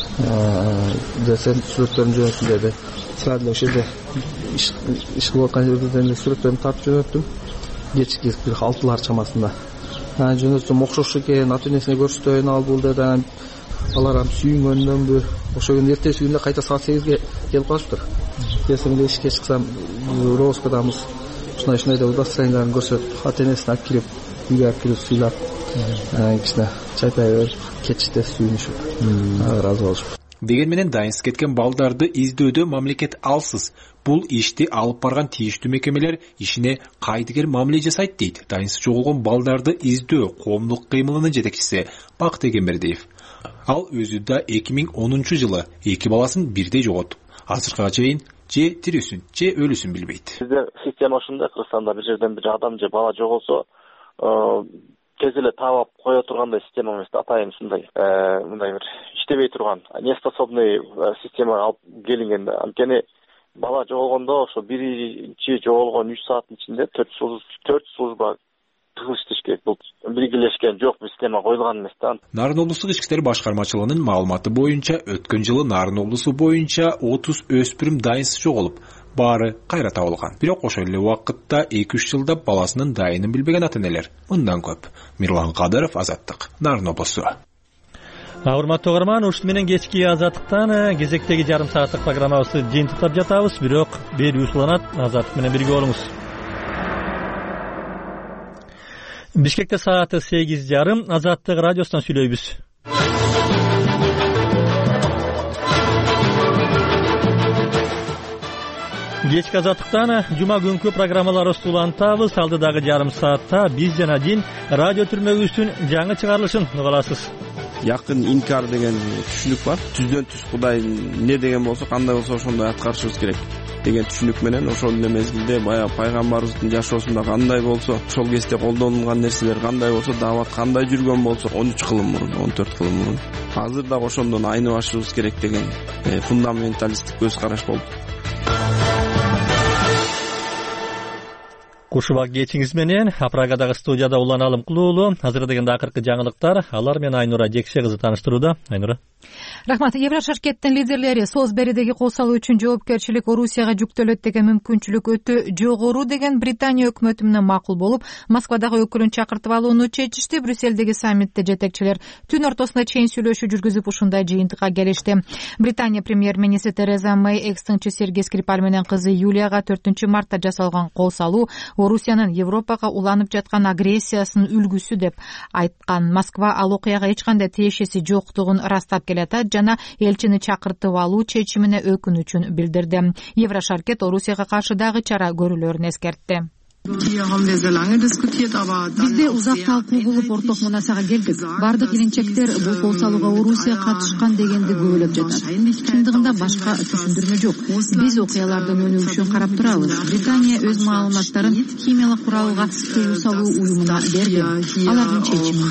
десен сүрөттөрүн жөнөттүм деди. Сразу ошол жерде иш кылып аткан жерден сүрөттөрүн тартып жөнөттүм. Кечки бир 6-лар чамасында. Жөнөтсөм окшош экен, ата-энесине көрсөтөйүн ал бул деди. Алар сүйүнгөндөнбү? Ошол күнү эртеси күндө кайта саат 8ге келип калыптыр. Кесимде ишке чыксам, Роскадамыз ушундай деп удостоверенияларын көрсөтүп, ата-энесин алып кирип, үйгө алып кирип сыйлап, кичине чайпай берип, кетиште сүйүнүшүп, ыраазы болушуп. Деген менен дайынсыз кеткен балдарды издөөдө мамлекет алсыз. Бул ишти алып барган тийиштүү мекемелер ишине кайдыгер мамиле жасайт дейт дайынсыз жоголгон балдарды издөө коомдук кыймылынын жетекчиси Бакыт Эгембердиев. Ал өзү да 2010 жылы 2 баласын бирдей жоготуп, азыркыга чейин же тирүүсүн же өлүүсүн билбейт. Бизде система ушундай, Кыргызстанда бир жерден бир адам же бала жоголсо тез эле таап кое тургандай система эмес, атайын ушундай мындай бир иштебей турган неспособный системага алып келинген. Анткени бала жоголгондо ошо биринчи жоголгон 3 сааттын ичинде 4 служба тыгыз иштеш керек. Бул биргелешкен жок система коюлган эмес да. Нарын облустук ички иштер башкармачылыгынын маалыматы боюнча өткөн жылы Нарын облусу боюнча 30 өспүрүм дайынсыз жоголуп, баары кайра табылган. Бирок ошол эле убакытта 2-3 жылда баласынын дайынын билбеген ата-энелер мындан көп. Мирлан Кадыров, Азаттык, Нарын облусу. Урматтуу угарман, ушун менен кечки Азаттыктан кезектеги жарым сааттык программабызды жыйынтыктап жатабыз. Бирок берүү уланат, Азаттык менен бирге болуңуз. Бишкекте сааты 8:30, Азаттык радиосунан сүйлөйбүз. Кечки Азаттыктан жума күнкү программаларыбызды улантабыз. Алдыдагы жарым саатта биз жана дин радио түрмөгүбүздүн жаңы чыгарылышын уга аласыз. Якын инкар деген түшүнүк бар. Түздөн түз Кудай не деген болсо, кандай болсо ошондой аткарышыбыз керек деген түшүнүк менен ошол эле мезгилде баягы пайгамбарыбыздын жашоосунда кандай болсо, ошол кезде колдонулган нерселер кандай болсо, даават кандай жүргөн болсо, 13 кылым мурун, 14 кылым мурун, азыр дагы ошондон айныбашыбыз керек деген фундаменталисттик көз караш болду. Кушубак кечиңиз менен Прагадагы студияда Улан Алым Кулуулу азырдагы акыркы жаңылыктар, алар менен Айнура Жекше кызы тааныштырууда. Айнура. Рахмат. Еврошаркеттин лидерлери соз беридеги кол салуу үчүн жоопкерчилик Орусияга жүктөлөт деген мүмкүнчүлүк өтө жогору деген Британия өкмөтү менен макул болуп, Москвадагы өкүлүн чакыртып алууну чечишти. Брюссельдеги саммитте жетекчилер түн ортосунда чейин сүйлөшүү жүргүзүп ушундай жыйынтыкка келишти. Британия премьер-министри Тереза Мэй экс-тыңчы Сергей Скрипаль менен кызы Юлияга 4-мартта жасалган кол салуу Орусиянын Европага уланып жаткан агрессиясынын үлгүсү деп айткан. Москва ал окуяга эч кандай тиешеси жоктугун растап келатат жана элчини чакыртып алуу чечимине өкүнүчүн билдирди. Еврошаркет Орусияга каршы дагы чара көрүлөрүн эскертти. Бизде узак талкуу болуп орток мунасага келдик. Бардык келинчектер бул кол салууга Орусия катышкан дегенди күбөлөп жатат. Чындыгында башка түшүндүрмө жок. Биз окуялардын өнүгүшүн карап турабыз. Британия өз маалыматтарын химиялык куралга тыюу салуу уюмуна берди. Алардын чечимин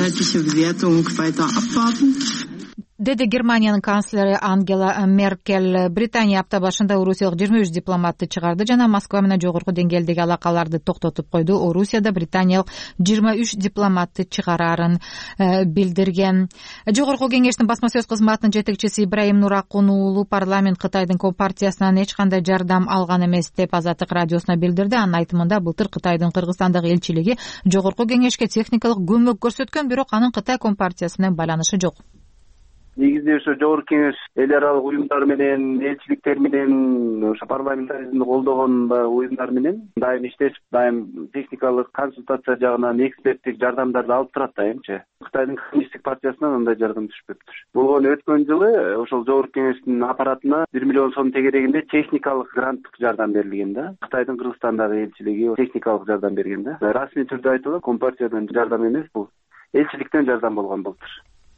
деди Германиянын канцлери Ангела Меркель. Британия апта башында орусиялык 23 дипломатты чыгарды жана Москва менен жогорку деңгээлдеги алакаларды токтотуп койду. Орусияда британиялык 23 дипломатты чыгарарын билдирген. Жогорку кеңештин басма сөз кызматынын жетекчиси Ибраим Нуракун уулу парламент Кытайдын Компартиясынан эч кандай жардам алган эмес деп Азаттык радиосуна билдирди. Анын айтымында былтыр Кытайдын Кыргызстандагы элчилиги жогорку кеңешке техникалык көмөк көрсөткөн, бирок анын Кытай Компартиясы менен байланышы жок. Негизде ошо жогорку кеңеш эл аралык уюмдар менен, элчиликтер менен, ошо парламентаризмди колдогон уюмдар менен дайым иштешип, дайым техникалык консультация жагынан эксперттик жардамдарды алып турат дайымчы. Кытайдын коммунисттик партиясынан андай жардам түшпөптүр. Болгону өткөн жылы ошол жогорку кеңештин аппаратына 1 миллион сом тегерегинде техникалык гранттык жардам берилген да. Кытайдын Кыргызстандагы элчилиги техникалык жардам берген да. Расмий түрдө айтылат, Компартиядан жардам эмес, бул элчиликтен жардам болгон былтыр.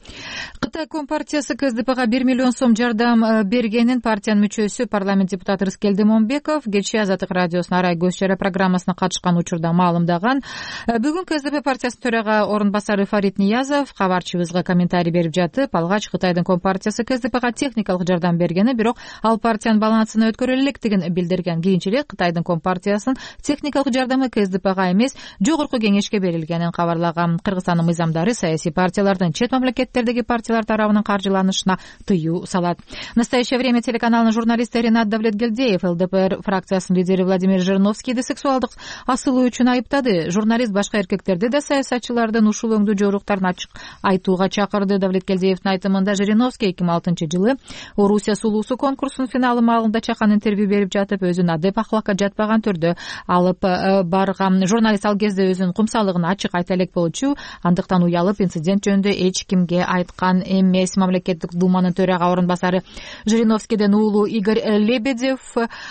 Кытай Компартиясы КСДПга 1 миллион сом жардам бергенин партиянын мүчөсү парламент депутаты Рыскелди Момбеков кечээ Азаттык радиосунун Арай көз чара программасына катышкан учурда маалымдаган. Бүгүн КСДП партиясынын төрага орун басары Фарид Ниязов кабарчыбызга комментарий берип жатып, алгач Кытайдын Компартиясы КСДПга техникалык жардам бергени, бирок ал партиянын балансына өткөрө электигин билдирген. Кийинчерээк Кытайдын Компартиясынын техникалык жардамы КСДПга эмес, жогорку кеңешке берилгенин кабарлаган. Кыргызстандын мыйзамдары саясий партиялардын чет мамлекеттердеги партиялар тарабынан каржыланышына тыюу салат. В настоящее время телеканалдын журналисти Ренат Давлетгелдиев ЛДПР фракциясынын лидери Владимир Жириновскийди сексуалдык асылуу үчүн айыптады. Журналист башка эркектерди да саясатчылардын ушул өңдүү жоруктарын ачык айтууга чакырды. Давлеткелдиевдин айтымында Жириновский 2006-жылы Орусия сулуусу конкурсунун финалы маалында чакан интервью берип жатып, өзүн адеп акылакка жатпаган түрдө алып барган. Журналист ал кезде өзүнүн кумсалыгын ачык айта элек болчу, андыктан уялып инцидент жөнүндө эч кимге айткан эмес. Мамлекеттик думанын төрага орун басары Жириновскийдин уулу Игорь Лебедев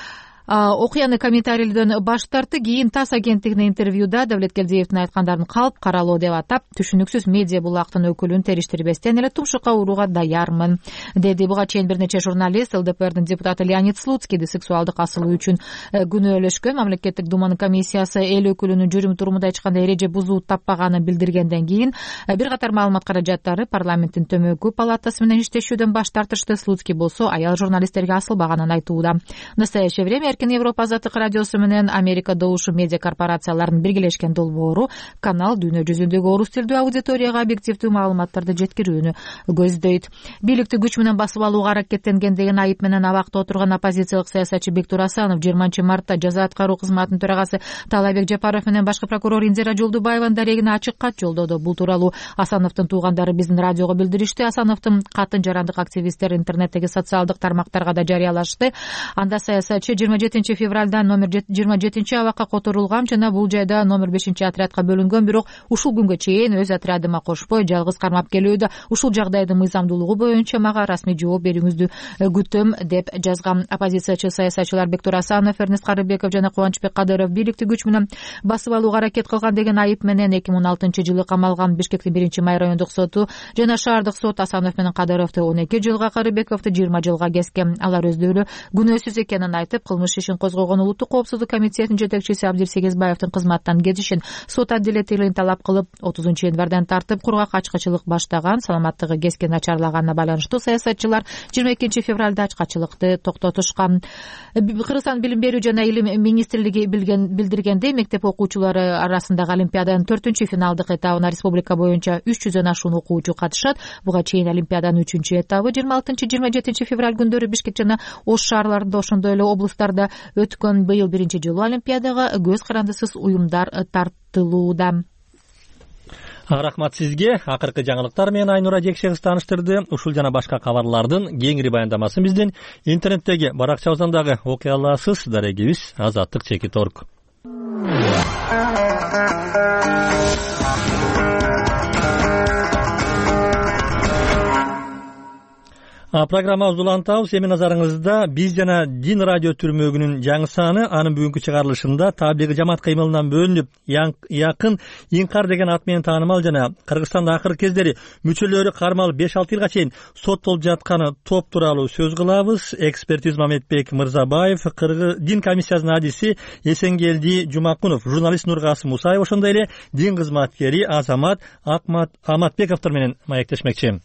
окуяны комментарийлөөдөн баш тартты. Кийин ТАСС агенттигине интервьюда Давлеткелдиевдин айткандарын калп каралоо деп атап, түшүнүксүз медиа булактын өкүлүн териштирбестен эле тумшукка урууга даярмын деди. Буга чейин бир нече журналист ЛДПрдин депутаты Леонид Слуцкийди сексуалдык асылуу үчүн күнөөлөшкөн. Мамлекеттик думанын комиссиясы эл өкүлүнүн жүрүм турумунда эч кандай эреже бузуу таппаганын билдиргенден кийин бир катар маалымат каражаттары парламенттин төмөнкү палатасы менен иштешүүдөн баш тартышты. Слуцкий болсо аял журналисттерге асылбаганын айтууда. В настоящее время Эркин Европа азаттык радиосу менен Америка добушу медиа корпорацияларынын биргелешкен долбоору канал дүйнө жүзүндөгү орус тилдүү аудиторияга объективдүү маалыматтарды жеткирүүнү көздөйт. Бийликти күч менен басып алууга аракеттенген деген айып менен абакта отурган оппозициялык саясатчы Бектур Асанов 20 мартта жаза аткаруу кызматынын төрагасы Таалайбек Жапаров менен башкы прокурор Инзира Жолдубаеванын дарегине ачык кат жолдоду. Бул тууралуу Асановдун туугандары биздин радиого билдиришти. Асановдун катын жарандык активисттер интернеттеги социалдык тармактарга да жарыялашты. Анда саясатчы 27 февралда номер 27 абакка которулгам жана бул жайда номер 5 отрядка бөлүнгөн, бирок ушул күнгө чейин өз отрядыма кошпой жалгыз кармап келүүдө. Ушул жагдайдын мыйзамдуулугу боюнча мага расмий жооп берүүңүздү күтөм деп жазган. Оппозициячы саясатчылар Бектур Асанов, Эрнест Карыбеков жана Кубанычбек Кадыров бийликти күч менен басып алууга аракет кылган деген айып менен 2016 камалган. Бишкектин 1-Май райондук соту жана шаардык сот Асанов менен Кадыровду 12 жылга, Карыбековду 20 жылга кескен. Алар өздөрү күнөөсүз экенин айтып, кылмыш ишин козгогон улуттук коопсуздук комитетинин жетекчиси Абдир Сегизбаевдин кызматтан кетишин сот адилеттүүлүгүн талап кылып 30 январдан тартып кургак ачкычылык баштаган. Саламаттыгы кескен начарлаганына байланыштуу саясатчылар 22 февралда ачкачылыкты токтотушкан. Кыргызстан билим берүү жана илим министрлиги билдиргендей, мектеп окуучулары арасындагы олимпиаданын 4-финалдык этабына республика боюнча 300дөн ашуун окуучу катышат. Буга чейин олимпиаданын 3-этабы 26-27 февраль күндөрү Бишкек жана Ош шаарларында, ошондой эле облустарда өткөн. Быйыл биринчи жолу олимпиадага көз карандысыз уюмдар тартылууда. Рахмат сизге. Акыркы жаңылыктар менен Айнура Жекшегиз тааныштырды. Ушул жана башка кабарлардын кеңири баяндамасын биздин интернеттеги баракчабыздан дагы окуй аласыз. Дарегибиз azatlyk.org. Программабызды улантабыз. Эми назарыңызда биз жана Дин радио түрмөгүнүн жаңы саны, анын бүгүнкү чыгарылышында таблиги жамаат кыймылынан бөлүнүп, якын инкар деген ат менен таанымал жана Кыргызстанда акыркы кездери мүчөлөрү кармалып 5-6 жылга чейин соттолуп жатканы топ тууралуу сөз кылабыз. Экспертиз Мамедбек Мырзабаев, Дин комиссиясынын адиси Эсенгелди Жумакунов, журналист Нургасым Мусаев, ошондой эле дин кызматкери Азамат Ахматбековдор менен маектешмекчи.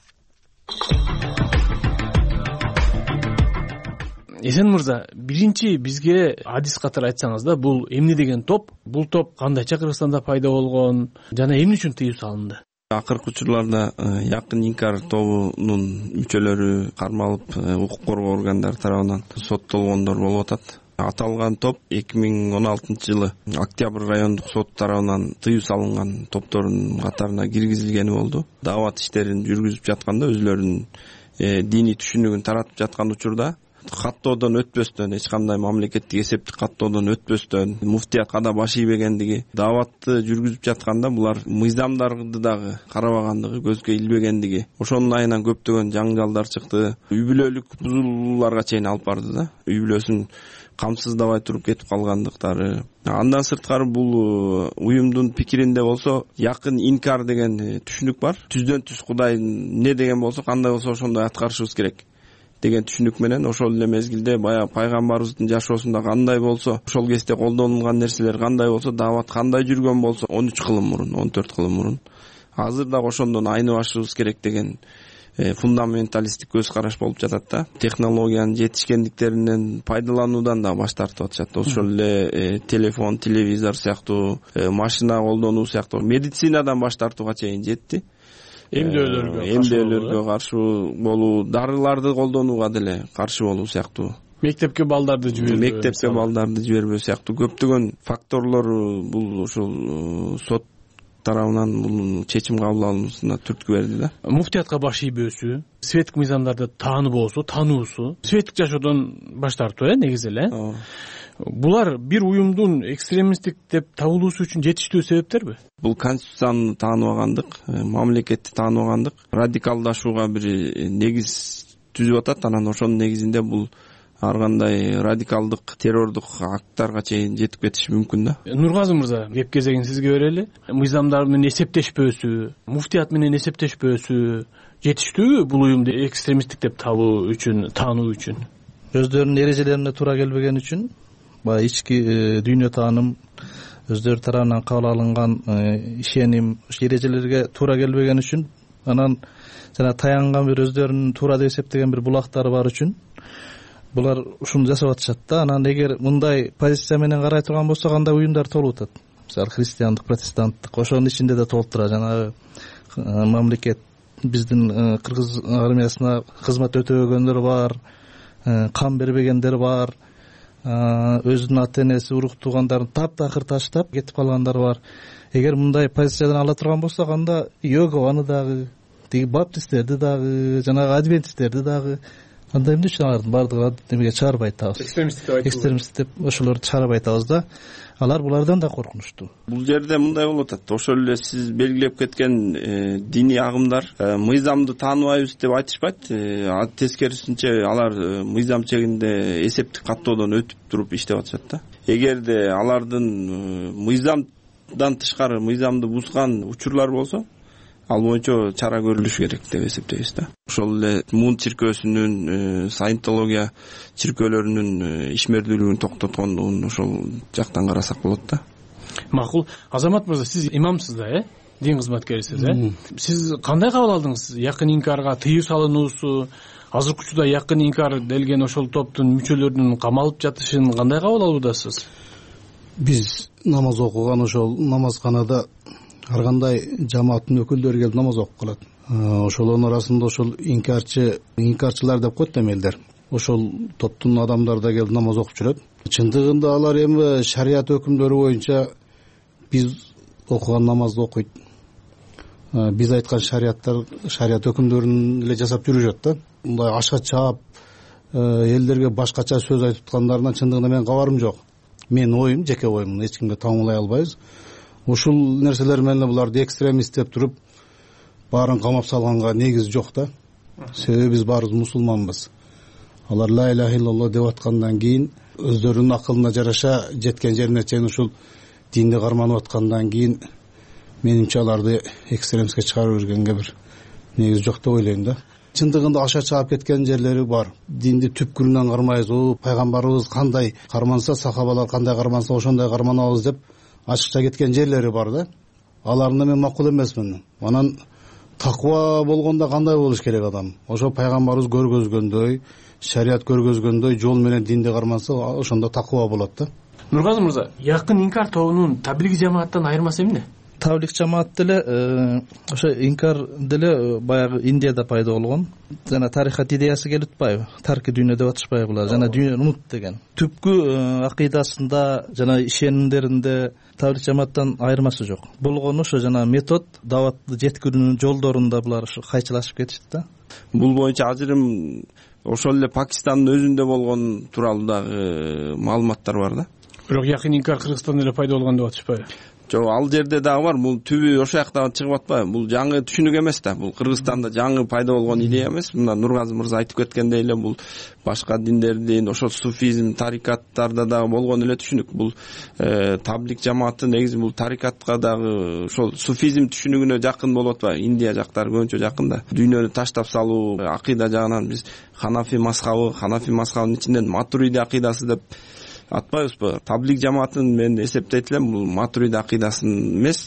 Эсен мырза, биринчи бизге адис катары айтсаңыз да, бул эмне деген топ? Бул топ кандайча Кыргызстанда пайда болгон жана эмне үчүн тыюу салынды? Акыркы учурларда якын инкар тобунун мүчөлөрү кармалып, укук коргоо органдары тарабынан соттолгондор болуп атат. Аталган топ 2016 жылы Октябрь райондук сот тарабынан тыюу салынган топтордун катарына киргизилгени болду. Даават иштерин жүргүзүп жатканда, өзлөрүнүн диний түшүнүгүн таратып жаткан учурда каттоодон өтпөстөн, эч кандай мамлекеттик эсептик каттоодон өтпөстөн, муфтиятка да баш ийбегендиги, дааватты жүргүзүп жатканда булар мыйзамдарды дагы карабагандыгы, көзгө илбегендиги, ошонун айынан көптөгөн жаңжалдар чыкты. Үй бүлөлүк бузулууларга чейин алып барды да. Үй бүлөсүн камсыздабай туруп кетип калгандыктары. Андан сырткары бул уюмдун пикиринде болсо якын инкар деген түшүнүк бар. Түздөн түз Кудай эмне деген болсо, кандай болсо ошондой аткарышыбыз керек деген түшүнүк менен ошол эле мезгилде баягы пайгамбарыбыздын жашоосунда кандай болсо, ошол кезде колдонулган нерселер кандай болсо, даават кандай жүргөн болсо, 13 кылым мурун, 14 кылым мурун азыр дагы ошондон айныбашыбыз керек деген фундаменталисттик көз караш болуп жатат да. Технологиянын жетишкендиктеринен пайдалануудан да баш тартып атышат. Ошол эле телефон, телевизор сыяктуу, машина колдонуу сыяктуу, медицинадан баш тартууга чейин жетти. Эмделерге каршы болуу, дарыларды колдонууга деле каршы болуу сыяктуу, мектепке балдарды жибербөө сыяктуу көптөгөн факторлор бул ушул сот тарабынан бул чечим кабыл алуусуна түрткү берди да. Муфтиятка баш ийбөөсү, светтик мыйзамдарды таануусу, светтик жашоодон баш тартуу негизи эле. Булар бир уюмдун экстремисттик деп табылуусу үчүн жетиштүү себептерби? Бул конституцияны тааныбагандык, мамлекетти тааныбагандык радикалдашууга бир негиз түзүп атат. Анан ошонун негизинде бул ар кандай радикалдык террордук акттарга чейин жетип кетиши мүмкүн да. Нургазы мырза, кеп кезегин сизге берели. Мыйзамдар менен эсептешпөөсү, муфтият менен эсептешпөөсү жетиштүүбү бул уюмду экстремисттик деп таануу үчүн? Өздөрүнүн эрежелерине туура келбеген үчүн, баягы ички дүйнө тааным, өздөрү тарабынан кабыл алынган ишеним эрежелерге туура келбеген үчүн, анан жана таянган бир өздөрүнүн туура деп эсептеген бир булактары бар үчүн булар ушуну жасап атышат да. Анан эгер мындай позиция менен карай турган болсок, анда уюмдар толуп атат. Мисалы христиандык, протестанттык, ошонун ичинде да толуп турат. Жанагы мамлекет биздин кыргыз армиясына кызмат өтөбөгөндөр бар, кан бербегендер бар, өзүнүн ата энеси, урук туугандарын таптакыр таштап кетип калгандар бар. Эгер мындай позициядан ала турган болсок, анда Иегованы дагы, тиги баптисттерди дагы, жанагы адвентисттерди дагы, анда эмне үчүн алардын баардыгын эмеге чыгарып айтабыз? Экстремист деп ошолорду чыгарып айтабыз да. Алар булардан да коркунучтуу. Бул жерде мындай болуп атат. Ошол эле сиз белгилеп кеткен диний агымдар мыйзамды тааныбайбыз деп айтышпайт. Тескерисинче алар мыйзам чегинде эсептик каттоодон өтүп туруп иштеп атышат да. Эгерде алардын мыйзамдан тышкары мыйзамды бузган учурлар болсо, ал боюнча чара көрүлүш керек деп эсептейбиз да. Ошол эле мун чиркөөсүнүн, саентология чиркөөлөрүнүн ишмердүүлүгүн токтоткондугун ошол жактан карасак болот да. Макул. Азамат мырза, сиз имамсыз да, дин кызматкерисиз, Сиз кандай кабыл алдыңыз якын инкарга тыюу салынуусу, азыркы учурда якын инкар делген ошол топтун мүчөлөрүнүн камалып жатышын кандай кабыл алуудасыз? Биз намаз окуган ошол намазканада ар кандай жамааттын өкүлдөрү келип намаз окуп калат. Ошолордун арасында ошол инкарчылар деп коет эмелдер. Ошол топтун адамдары да келип намаз окуп жүрөт. Чындыгында алар эми шарият өкүмдөрү боюнча биз окуган намазды окуйт. Биз айткан шарият өкүмдөрүн эле жасап жүрүшөт да. Мындай ашка чаап элдерге башкача сөз айтып аткандарынан чындыгында менин кабарым жок. Менин оюм, жеке оюм, эч кимге таңуулай албайбыз. Ушул нерселер менен буларды экстремист деп туруп баарын камап салганга негиз жок да. Себеби биз баарыбыз мусулманбыз. Алар ла иляха иллаллах деп аткандан кийин, өздөрүнүн акылына жараша жеткен жерине чейин ушул динди карманып аткандан кийин, менимче аларды экстремистке чыгарып жүргөнгө бир негиз жок деп ойлойм да. Чындыгында аша чаап кеткен жерлери бар. Динди түпкүрүнөн кармайбыз. Пайгамбарыбыз кандай карманса, сахабалар кандай карманса, ошондой карманабыз деп ачыкча кеткен жерлери бар да. Аларына мен макул эмесмин. Анан таква болгондо кандай болуш керек адам? Ошо пайгамбарыбыз көргөзгөндөй, шарият көргөзгөндөй жол менен динди карманса, ошондо таква болот да. Нургазы мырза, якын инкар тобунун таблиг жамааттан айырмасы эмне? Таблиг жамаат деле ошо инкар деле баягы Индияда пайда болгон. Жана тарихат идеясы келип атпайбы? Тарки дүйнө деп атышпайбы булар? Жана дүйнөнү унут деген. Түпкү акыйдасында жана ишенимдеринде таблиг жамааттан айырмасы жок. Болгону ошо жана метод, даватты жеткирүүнүн жолдорунда булар ошо кайчылашып кетишти да. Бул боюнча ажырым ошол эле Пакистандын өзүндө болгон тууралуу дагы маалыматтар бар да. Бирок якын инкар Кыргызстанда эле пайда болгон деп атышпайбы? Жок, ал жерде дагы бар. Бул түбү ошол жактан чыгып атпайбы? Бул жаңы түшүнүк эмес да. Бул Кыргызстанда жаңы пайда болгон идея эмес. Мына Нургазы мырза айтып кеткендей эле бул башка диндердин, ошол суфизм, тарикаттарда дагы болгон эле түшүнүк. Бул таблиг жамааты негизи бул тарикатка дагы ошол суфизм түшүнүгүнө жакын болуп атпайбы? Индия жактары көбүнчө жакын да. Дүйнөнү таштап салуу, акыйда жагынан биз Ханафи мазхабынын ичинен Матуриди акыйдасы деп атпайбызбы? Таблиг жамаатын мен эсептейт элем, бул Матуриди акыйдасын эмес,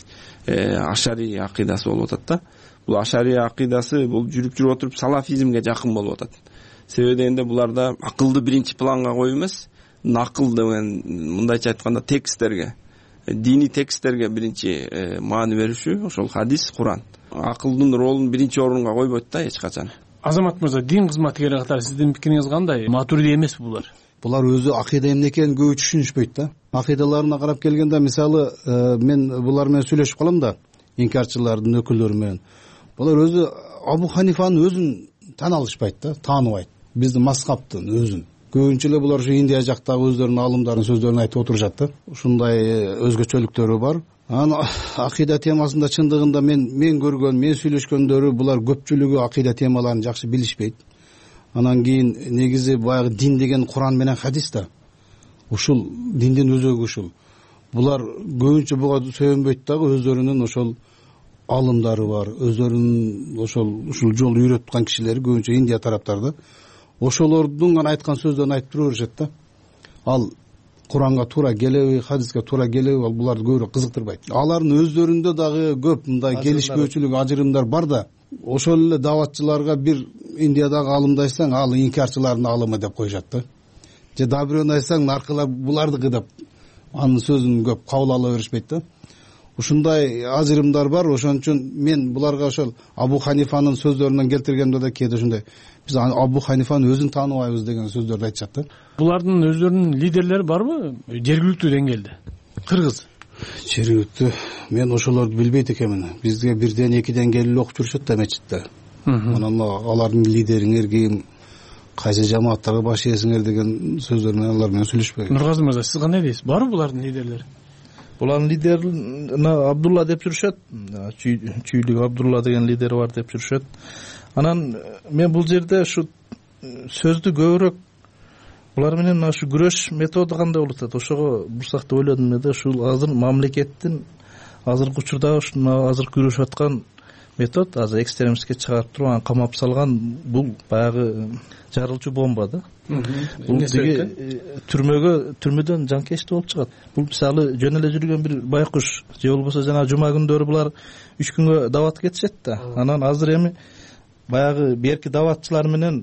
Ашари акыйдасы болуп атат да. Бул Ашари акыйдасы бул жүрүп отуруп салафизмге жакын болуп атат. Себеби дегенде буларда акылды биринчи планга коюу эмес, накыл деген мындайча айтканда тексттерге, диний тексттерге биринчи маани беришүү, ошол хадис, Куран. Акылдын ролун биринчи орунга койбойт да эч качан. Азамат мырза, дин кызматкери катары сиздин пикириңиз кандай? Матуриди эмеспи булар? Булар өзү акыйда эмне экенин көбү түшүнүшпөйт да. Акыйдаларына карап келгенде, мисалы, мен булар менен сүйлөшүп калам да, инкарчылардын өкүлдөрү менен. Булар өзү Абу Ханифанын өзүн тана алышпайт да, тааныбайт. Биздин мазхабтын өзүн. Көбүнчө эле булар ушу Индия жактагы өздөрүнүн алымдарын сөздөрүн айтып отурушат да. Ушундай өзгөчөлүктөрү бар. Анан акыйда темасында чындыгында мен көргөн, мен сүйлөшкөндөрү булар көпчүлүгү акыйда темаларын жакшы билишпейт. Анан кийин негизи баягы дин деген Куран менен хадис да. Ушул диндин өзөгү ушул. Булар көбүнчө буга сөйөнбөйт дагы, өздөрүнүн ошол алымдары бар, өздөрүнүн ушул жол үйрөтүп аткан кишилери көбүнчө Индия тараптарда. Ошолордун гана айткан сөздөрүн айтып тура беришет да. Ал Куранга туура келеби, хадиске туура келеби, ал буларды көбүрөөк кызыктырбайт. Алардын өздөрүндө дагы көп мындай келишпөөчүлүк, ажырымдар бар да. Ошол эле даватчыларга бир Индиядагы алымды айтсаң, ал инкарчылардын алымы деп коюшат да. Же дагы бирөөнү айтсаң, наркылар булардыкы деп анын сөзүн көп кабыл ала беришпейт да. Ушундай ажырымдар бар. Ошон үчүн мен буларга ошол Абу Ханифанын сөздөрүнөн келтиргемде да кээде ушундай, биз Абу Ханифанын өзүн тааныбайбыз деген сөздөрдү айтышат да. Булардын өздөрүнүн лидерлери барбы жергиликтүү деңгээлде? Кыргыз жергиликтүү мен ошолорду билбейт экенмин. Бизге бирден экиден келип окуп жүрүшөт да мечитте. Анан алардын лидериңер ким, кайсы жамааттарга баш ийесиңер деген сөздөрүн алар менен сүйлөшпөйм. Нургазы мырза, сиз кандай дейсиз? Барбы булардын лидерлери? Булардын лидери Абдулла деп жүрүшөт. Чүйлүк Абдулла деген лидери бар деп жүрүшөт. Анан мен бул жерде ушу сөздү көбүрөөк булар менен ушу күрөш методу кандай болуп атат, ошого бурсак деп ойлодум мен да. Ушул азыр мамлекеттин азыркы учурда ушуна азыр күрөшүп аткан метод, азыр экстремистке чыгарып туруп анан камап салган, бул баягы жарылчу бомба да. Бул түрмөдөн жанкечти болуп чыгат. Бул мисалы жөн эле жүргөн бир байкуш же болбосо жана жума күндөрү булар 3 күнгө дават кетишет да. Анан азыр эми баягы берки даватчылар менен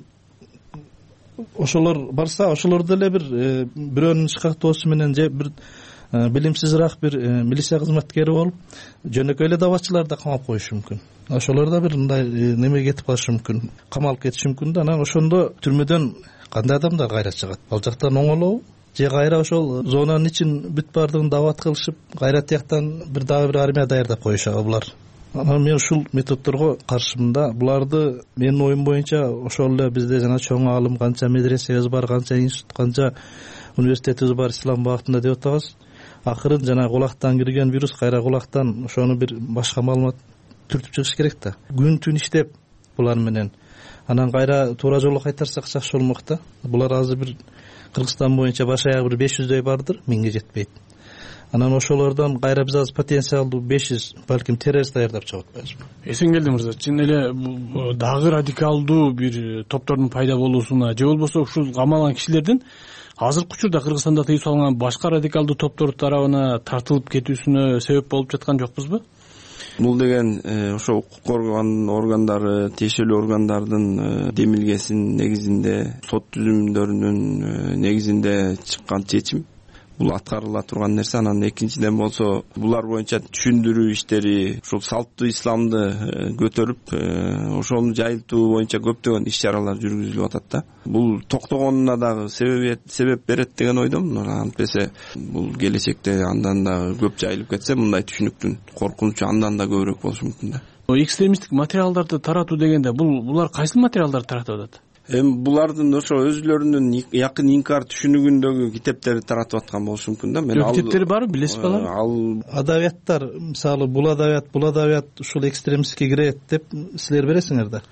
ошолор барса, ошолор деле бирөөнүн шкактоосу менен же бир билимсизирээк бир милиция кызматкери болуп, жөнөкөй эле даватчылар да камап коюшу мүмкүн. Ошолор да бир мындай неме кетип калышы мүмкүн, камалып кетиши мүмкүн да. Анан ошондо түрмөдөн кандай адамдар кайра чыгат? Ал жактан оңолобу? Же кайра ошол зонанын ичин бүт баардыгын дават кылышып, кайра тияктан дагы бир армия даярдап коюшабы булар? Анан мен ушул методдорго каршымын да. Буларды менин оюм боюнча ошол эле бизде жана чоң алым, канча медресебиз бар, канча институт, канча университетибиз бар ислам багытында деп атабыз. Акырын жана кулактан кирген вирус кайра кулактан ошону бир башка маалымат түртүп чыгыш керек да. Күн түн иштеп булар менен анан кайра туура жолго кайтарсак жакшы болмок да. Булар азыр бир Кыргызстан боюнча баш аягы бир 500дөй бардыр, 1000ге жетпейт. Анан ошолордон кайра биз азыр потенциалдуу 500 балким террорист даярдап чыгып атпайбызбы? Эсенгелди мырза, чын эле дагы радикалдуу бир топтордун пайда болуусуна же болбосо ушул камалган кишилердин азыркы учурда Кыргызстанда тыюу салынган башка радикалдуу топтор тарабына тартылып кетүүсүнө себеп болуп жаткан жокпузбу? Бул деген ошо укук коргоон органдары, тиешелүү органдардын демилгесинин негизинде, сот түзүмдөрүнүн негизинде чыккан чечим. Бул аткарыла турган нерсе. Анан экинчиден болсо булар боюнча түшүндүрүү иштери, ушул салттуу исламды көтөрүп, ошону жайылтуу боюнча көптөгөн иш-чаралар жүргүзүлүп атат да. Бул токтогонуна дагы себеп берет деген ойдомун. Антпесе бул келечекте андан да көп жайылып кетсе, мындай түшүнүктүн коркунучу андан да көбүрөөк болушу мүмкүн да. Экстремисттик материалдарды таратуу дегенде булар кайсы материалдарды таратып атат? Эми булардын ошо өзүлөрүнүн якын инкар түшүнүгүндөгү китептерди таратып аткан болушу мүмкүн да. Мен китептери барбы, билесизби алар? Ал адабияттар, мисалы бул адабият ушул экстремистке кирет деп силер бересиңер да.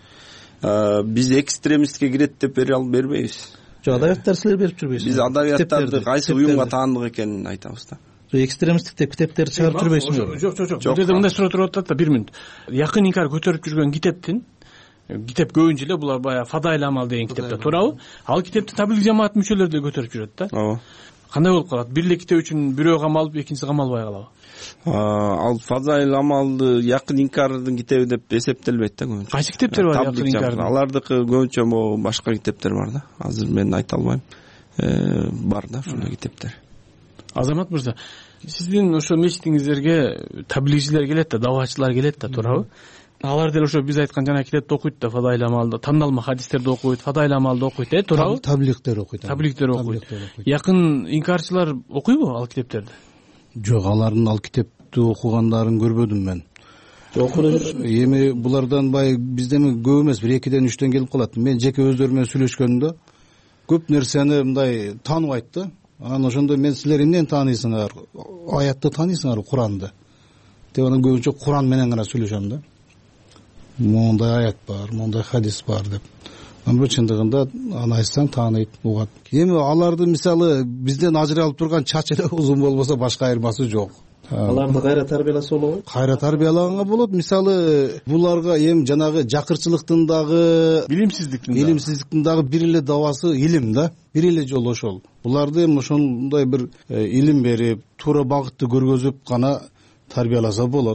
Биз экстремистке кирет деп бербейбиз. Жок, адабияттар силер берип жүрбөйсүңөр. Биз адабияттарды кайсы уюмга таандык экенин айтабыз да. Экстремисттик деп китептерди чыгарып жүрбөйсүңөр. Жок. Бул жерде мындай суроо туруп атат да, 1 мүнөт. Якын инкар көтөрүп жүргөн китеп көбүнчө эле булар баягы Фадайл амал деген китепте туурабы? Ал китепти таблиг жамаат мүчөлөрү да көтөрүп жүрөт да. Ооба. Кандай болуп калат? Бир эле китеп үчүн бирөө камалып, экинчиси камалбай калабы? Ал Фадайл амалды якын инкардын китеби деп эсептелбейт да көбүнчө. Кайсы китептер бар якын инкардын? Алардыкы көбүнчө могу башка китептер бар да. Азыр мен айта албайм. Бар да ушундай китептер. Азамат мырза, сиздин ошо мечитиңиздерге таблигчилер келет да, даватчылар келет да, туурабы? Алар деле ошо биз айткан жана китепти окуйт да, Фадайл амалды, тандалма хадистерди окуйт, Фадайл амалды окуйт, туурабы? Табликтер окуйт. Якын инкарчылар окуйбу ал китептерди? Жок, алардын ал китепти окугандарын көрбөдүм мен. Эми булардан бизде көп эмес, 1-2ден 3дөн келип калат. Мен жеке өздөрү менен сүйлөшкөндө көп нерсени мындай тааныбайт да. Анан ошондо мен силер эмнени тааныйсыңар? Аятты тааныйсыңар, Куранды. Деп анан көбүнчө Куран менен гана сүйлөшөм да. Мондай аят бар, мондай хадис бар деп. бул чындыгында аны айтсаң тааныйт, угат. Эми аларды мисалы бизден ажыралып турган чач эле узун болбосо башка айырмасы жок. Аларды кайра тарбияласа болобу? Кайра тарбиялаганга болот. Мисалы буларга эми жанагы жакырчылыктын дагы, илимсиздиктин дагы бир эле дабасы илим да. Бир эле жол ошол. Буларды эми ошондой бир илим берип, туура багытты көргөзүп гана тарбияласа болот.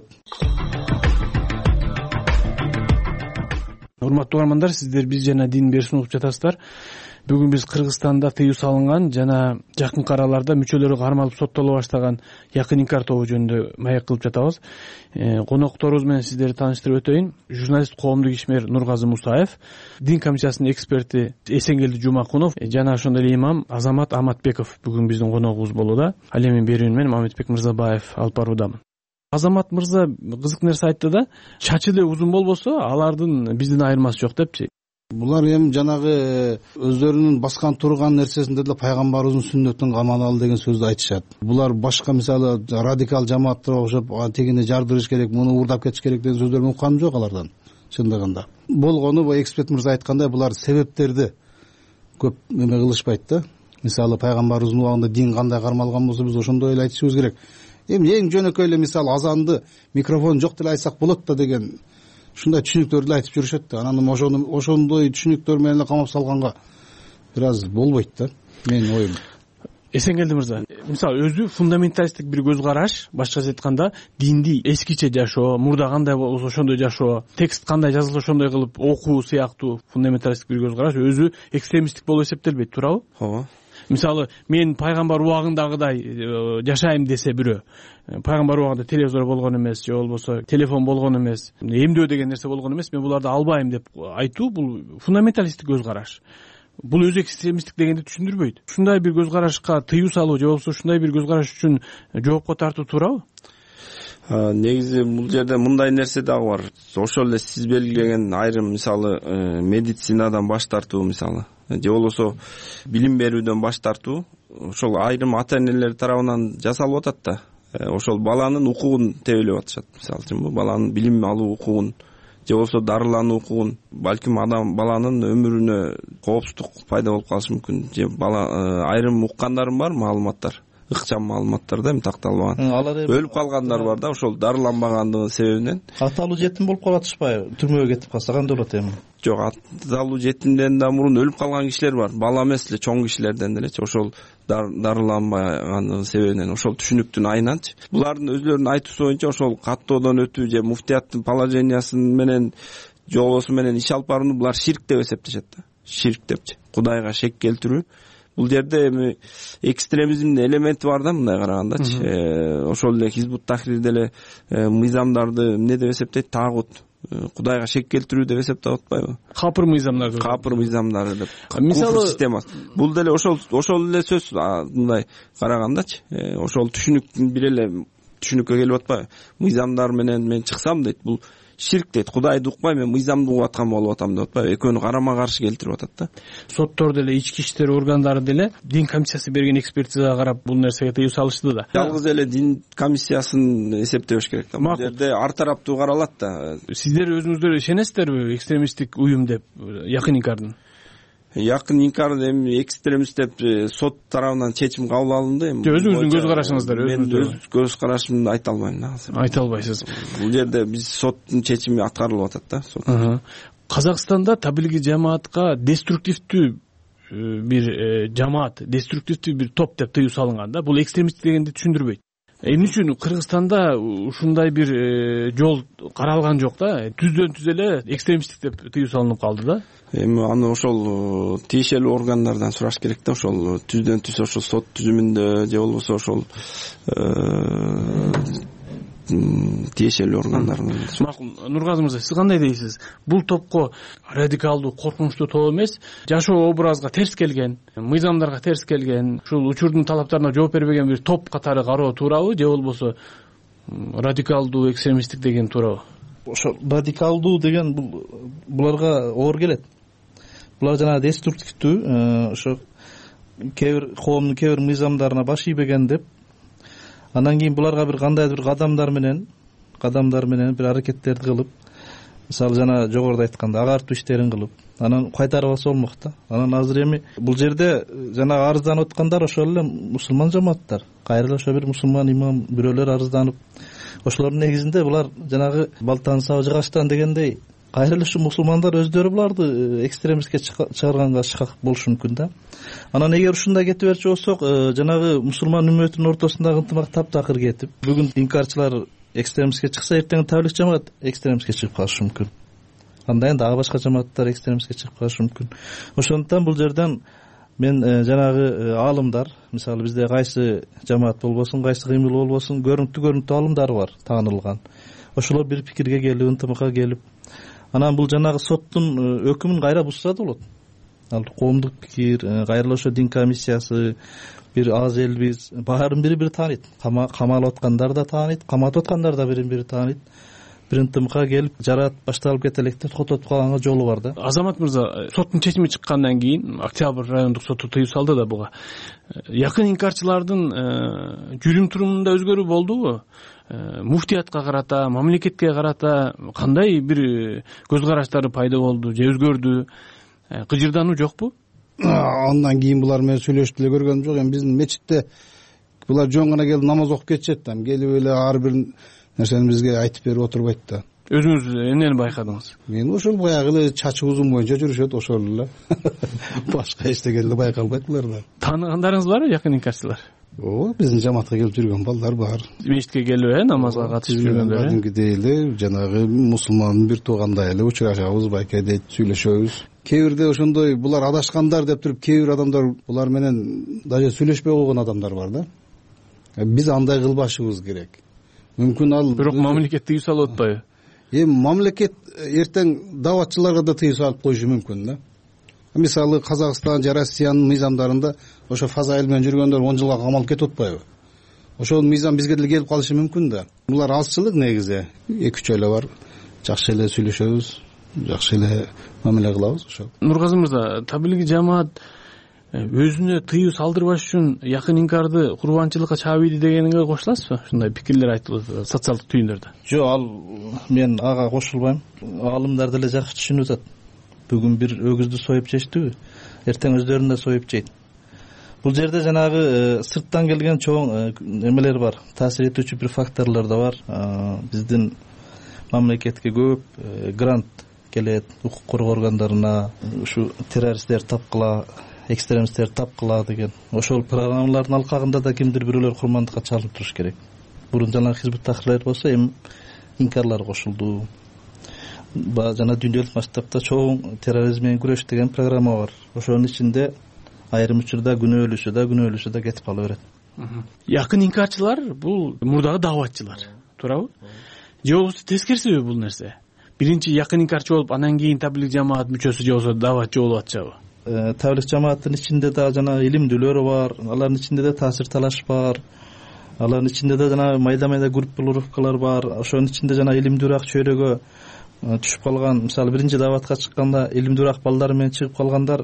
Урматтуу угармандар, сиздер биз жана Дин беришин угуп жатасыздар. Бүгүн биз Кыргызстанда тыюу салынган жана жакынкы араларда мүчөлөрү кармалып соттоло баштаган Якын инкар тобу жөнүндө маек кылып жатабыз. Конокторубуз менен сиздерди тааныштырып өтөйүн. Журналист, коомдук ишмер Нургазы Мусаев, Дин комиссиясынын эксперти Эсенгелди Жумакунов жана ошондой эле имам Азамат Аматбеков бүгүн биздин коногубуз болууда. Ал эми берүүнү менен Мамедбек Мырзабаев алып баруудамын. Азамат мырза кызык нерсе айтты да, чачы эле узун болбосо алардын биздин айырмасы жок депчи. Булар эми жанагы өздөрүнүн баскан турган нерсесинде деле пайгамбарыбыздын сүннөтүн каманалы деген сөздү айтышат. Булар башка мисалы радикал жамааттарга окшоп тегине жардырыш керек, муну уурдап кетиш керек деген сөздөрдү укканым жок алардан чындыгында. Болгону бу эксперт мырза айткандай булар себептерди көп эме кылышпайт да. Мисалы пайгамбарыбыздын убагында дин кандай кармалган болсо биз ошондой эле айтышыбыз керек. Эми эң жөнөкөй эле мисалы азанды микрофон жок деле айтсак болот да деген ушундай түшүнүктөрдү айтып жүрүшөт да. Анан ошондой түшүнүктөр менен эле камап салганга бир аз болбойт да, менин оюм. Эсенгелди мырза, мисалы өзү фундаменталисттик бир көз караш, башкача айтканда динди эскиче жашоо, мурда кандай болсо ошондой жашоо, текст кандай жазылса ошондой кылып окуу сыяктуу фундаменталисттик бир көз караш өзү экстремисттик болуп эсептелбейт, туурабы? Ооба. Мисалы мен пайгамбар убагындагыдай жашайм десе бирөө, пайгамбар убагында телевизор болгон эмес, же болбосо телефон болгон эмес, эмдөө деген нерсе болгон эмес, мен буларды албайм деп айтуу бул фундаменталисттик көз караш. Бул өзү экстремисттик дегенди түшүндүрбөйт. Ушундай бир көз карашка тыюу салуу же болбосо ушундай бир көз караш үчүн жоопко тартуу туурабы? Негизи бул жерде мындай нерсе дагы бар. Ошол эле сиз белгилеген айрым мисалы медицинадан баш тартуу мисалы, же болбосо билим берүүдөн баш тартуу ошол айрым ата энелер тарабынан жасалып атат да. Ошол баланын укугун тебелеп атышат. Мисалы үчүн баланын билим алуу укугун же болбосо дарылануу укугун, балким баланын өмүрүнө коопсуздук пайда болуп калышы мүмкүн. Же бала айрым уккандарым бар, маалыматтар, ыкчам маалыматтар да эми такталбаган. Өлүп калгандар бар да, ошол дарыланбагандыгы себебинен. Аталуу жетим болуп калып атышпайбы? Түрмөгө кетип калса кандай болот эми? Жок, аталуу жетимден да мурун өлүп калган кишилер бар. Бала эмес эле, чоң кишилерден делечи. Ошол дарыланбагандыгы себебинен, ошол түшүнүктүн айынан булардын өзлөрүнүн айтуусу боюнча ошол каттоодон өтүү же муфтияттын положениясы менен жобосу менен иш алып барууну булар ширк деп эсептешет да. Ширк депчи. Кудайга шек келтирүү. Бул жерде эми экстремизмдин элементи бар да, мындай карагандачы. Ошол эле Хизбут Тахрир деле мыйзамдарды эмне деп эсептейт? Тагут, Кудайга шек келтирүү деп эсептеп атпайбы? Капыр мыйзамдарды. Капыр мыйзамдары деп. Мисалы системасы. Бул деле ошол эле сөз мындай карагандачы. Ошол түшүнүктүн бир эле түшүнүккө келип атпайбы? Мыйзамдар менен мен чыксам дейт, бул ширк дейт. Кудайды укпай мен мыйзамды угуп аткан болуп атам деп атпайбы? Экөөнү карама каршы келтирип атат да. Соттор деле, ички иштер органдары деле дин комиссиясы берген экспертизага карап бул нерсеге тыюу салышты да. Жалгыз эле дин комиссиясын эсептебеш керек да. Бул жерде ар тараптуу каралат да. Сиздер өзүңүздөр ишенесиздерби экстремисттик уюм деп Якын инкардын? Якын инкар эми экстремист деп сот тарабынан чечим кабыл алынды. Эми өзүңүздүн көз карашыңыздар, мен өз көз карашымды айта албайм да. Айта албайсыз. Бул жерде биз соттун чечими аткарылып атат да. Казакстанда таблиги жамаатка деструктивдүү бир жамаат, деструктивдүү бир топ деп тыюу салынган да. Бул экстремист дегенди түшүндүрбөйт. Эмне үчүн Кыргызстанда ушундай бир жол каралган жок да? Түздөн түз эле экстремисттик деп тыюу салынып калды да. Эми аны ошол тиешелүү органдардан сураш керек да. Ошол түздөн түз ошол сот түзүмүндө же болбосо ошол тиешелүү органдардан. Макул, Нургазы мырза, сиз кандай дейсиз? Бул топко радикалдуу, коркунучтуу топ эмес, жашоо образга терс келген, мыйзамдарга терс келген, ушул учурдун талаптарына жооп бербеген бир топ катары кароо туурабы, же болбосо радикалдуу, экстремисттик деген туурабы? Ошо радикалдуу деген буларга оор келет. Булар жана деструктивдүү, ошо кээ бир коомдун кээ бир мыйзамдарына баш ийбеген деп, андан кийин буларга бир кандайдыр бир кадамдар менен бир аракеттерди кылып, мисалы жана жогоруда айтканда агартуу иштерин кылып анан кайтарып алса болмок да. Анан азыр эми бул жерде жанагы арызданып аткандар ошол эле мусулман жамааттар, кайра эле ошо бир мусулман имам бирөөлөр арызданып, ошолордун негизинде булар жанагы балтаны сабы жыгачтан дегендей кайра эле ушу мусулмандар өздөрү буларды экстремистке чыгарганга шыкак болушу мүмкүн да. Анан эгер ушундай кете берчү болсок, жанагы мусулман үммөтүнүн ортосундагы ынтымак таптакыр кетип, бүгүн инкарчылар экстремистке чыкса, эртең таблик жамаат экстремистке чыгып калышы мүмкүн. Андайын дагы башка жамааттар экстремистке чыгып калышы мүмкүн. Ошондуктан бул жерден мен жанагы аалымдар, мисалы бизде кайсы жамаат болбосун, кайсы кыймыл болбосун, көрүнүктүү аалымдар бар, таанылган. Ошолор бир пикирге келип, ынтымакка келип, анан бул жанагы соттун өкүмүн кайра бузса да болот. Ал коомдук пикир, кайра ошо дин комиссиясы, бир аз элбиз, баарын бири-бири тааныйт. Камалып аткандар да тааныйт, каматып аткандар да бири-бири тааныйт. Бир ынтымакка келип, жараат башталып кете элек деп тототуп калганга жолу бар да. Азамат мырза, соттун чечими чыккандан кийин Октябрь райондук соту тыюу салды да буга. Якын инкарчылардын жүрүм турумунда өзгөрүү болдубу? Муфтиятка карата, мамлекетке карата кандай бир көз караштары пайда болду же өзгөрдү? Кыжырдануу жокпу? Андан кийин булар менен сүйлөшүп деле көргөнүм жок. Эми биздин мечитте булар жөн гана келип намаз окуп кетишет да. Келип эле ар бир нерсени бизге айтып берип отурбайт да. Өзүңүз эмнени байкадыңыз? Мен ошол баягы эле чачы узун боюнча жүрүшөт, ошол эле. Башка эчтеке эле байкалбайт буларда. Тааныгандарыңыз барбы якын инкарчылар? Ооба, биздин жамаатка келип жүргөн балдар бар. Мечитке келип, намазга катышып жүргөндөр. Кадимкидей эле жанагы мусулмандын бир туугандай эле учурашабыз, байке дейт, сүйлөшөбүз. Кээ бирде ошондой булар адашкандар деп туруп, кээ бир адамдар булар менен даже сүйлөшпөй койгон адамдар бар да. Биз андай кылбашыбыз керек. Мүмкүн ал бирок мамлекет тыюу салып атпайбы? Мамлекет эртең даватчыларга да тыюу салып коюшу мүмкүн да. Мисалы Казакстан же Россиянын мыйзамдарында ошо фазаил менен жүргөндөр 10 жылга камалып кетип атпайбы? Ошол мыйзам бизге деле келип калышы мүмкүн да. Булар азчылык негизи. 2-3 эле бар. Жакшы эле сүйлөшөбүз, жакшы эле мамиле кылабыз ошол. Нургазы мырза, таблиги жамаат өзүнө тыюу салдырбаш үчүн якын инкарды курбанчылыкка чаабыйды дегениңе кошуласызбы? Ушундай пикирлер айтылып социалдык түйүндөрдө. Жок, ал мен ага кошулбайм. Аалымдар деле жакшы түшүнүп атат. Бүгүн бир өгүздү союп жештүбү, эртең өздөрүн да союп жейт. Бул жерде жанагы сырттан келген чоң эмелер бар, таасир этүүчү бир факторлор да бар. Биздин мамлекетке көп грант келет, укук коргоо органдарына, ушу террористтер тапкыла, экстремисттер тапкыла деген. Ошол программалардын алкагында да кимдир бирөөлөр курмандыкка чалынып туруш керек. Бурун жана Хизбут Тахрир болсо эми инкарлар кошулду. Жана дүйнөлүк масштабта чоң терроризм менен күрөш деген программа бар. Ошонун ичинде айрым учурда күнөөлүшү да кетип кала берет. Якын инкарчылар бул мурдагы дааватчылар, туурабы? Же болбосо тескерисиби бул нерсе? Биринчи якын инкарчы болуп, анан кийин таблик жамаат мүчөсү же болбосо дааватчы болуп атышабы? Таблик жамааттын ичинде да жана илимдүүлөр бар, алардын ичинде да таасир талаш бар. Алардын ичинде да жана майда группировкалар бар. Ошонун ичинде жана илимдүүрөөк чөйрөгө түшүп калган, мисалы биринчи дааватка чыкканда илимдүүрөөк балдар менен чыгып калгандар,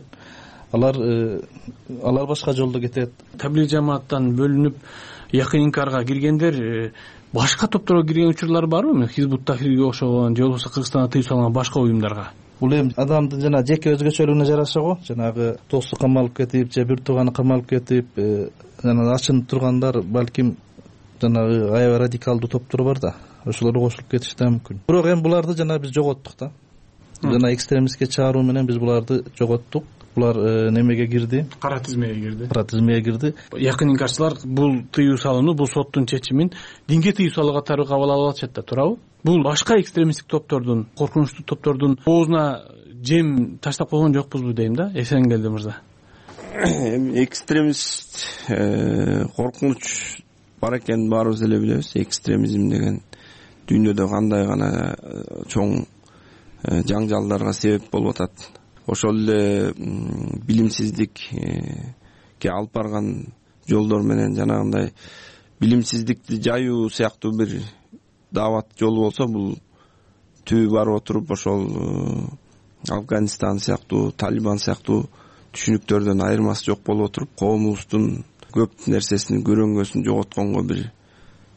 алар башка жолдо кетет. Таблик жамааттан бөлүнүп якын инкарга киргендер башка топторго кирген учурлар барбы? Хизбут Тахрирге окшогон же болбосо Кыргызстанда тыюу салган башка уюмдарга? Бул эми адамдын жана жеке өзгөчөлүгүнө жараша го. Жанагы досу камалып кетип же бир тууганы камалып кетип, жана ачынып тургандар балким жанагы аябай радикалдуу топтор бар да. Ошолор кошулуп кетиши да мүмкүн. Бирок эми буларды жана биз жоготтук да. Жана экстремистке чыгаруу менен биз буларды жоготтук. Булар немеге кирди? Кара тизмеге кирди. Якын инкарчылар бул тыюу салууну, бул соттун чечимин динге тыюу салуу катары кабыл алып атышат да, туурабы? Бул башка экстремисттик топтордун, коркунучтуу топтордун оозуна жем таштап койгон жокпузбу дейм да, Эсенгелди мырза. Экстремист коркунуч бар экенин баарыбыз эле билебиз. Экстремизм деген дүйнөдө кандай гана чоң жаңжалдарга себеп болуп атат. Ошол эле билимсиздикке алып барган жолдор менен жанагындай билимсиздикти жайуу сыяктуу бир даават жолу болсо, бул түбү барып отуруп ошол Афганистан сыяктуу, Талибан сыяктуу түшүнүктөрдөн айырмасы жок болуп отуруп, коомубуздун көп нерсесин, көрөңгөсүн жоготконго бир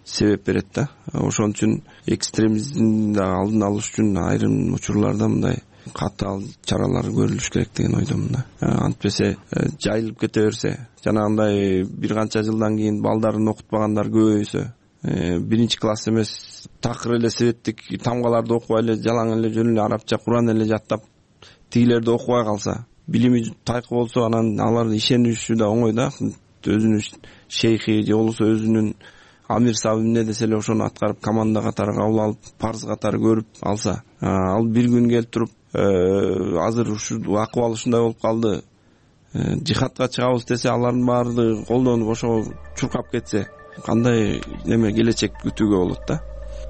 себеп берет да. Ошон үчүн экстремизмди алдын алыш үчүн айрым учурларда мындай катаал чаралар көрүлүш керек деген ойдомун да. Антпесе жайылып кете берсе, жанагындай бир канча жылдан кийин балдарын окутпагандар көбөйсө, биринчи класс эмес такыр эле светтик тамгаларды окубай эле жалаң эле жөн эле арабча Куран эле жаттап тигилерди окубай калса, билими тайкы болсо, анан аларды ишениши да оңой да. Өзүнүн шейхи же болбосо өзүнүн амир сабы эмне десе эле ошону аткарып, команда катары кабыл алып, парз катары көрүп алса, ал бир күн келип туруп азыр ушул акыбал ушундай болуп калды, жихадка чыгабыз десе, алардын баардыгы колдонуп ошого чуркап кетсе, кандай неме келечек күтүүгө болот да.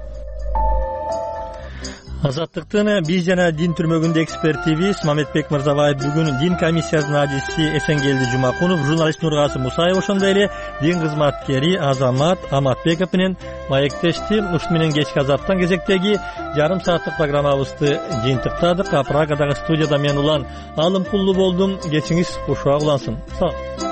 Азаттыктын биз жана дин түрмөгүндө экспертибиз Мамедбек Мырзабаев бүгүн дин комиссиясынын адиси Эсенгелди Жумакунов, журналист Нургасым Мусаев, ошондой эле дин кызматкери Азамат Аматбеков менен маектешти. Ушун менен кечки Азаттан кезектеги жарым сааттык программабызды жыйынтыктадык. Прагадагы студияда мен Улан Алымкулду болдум. Кечиңиз кушуак улансын. Салам.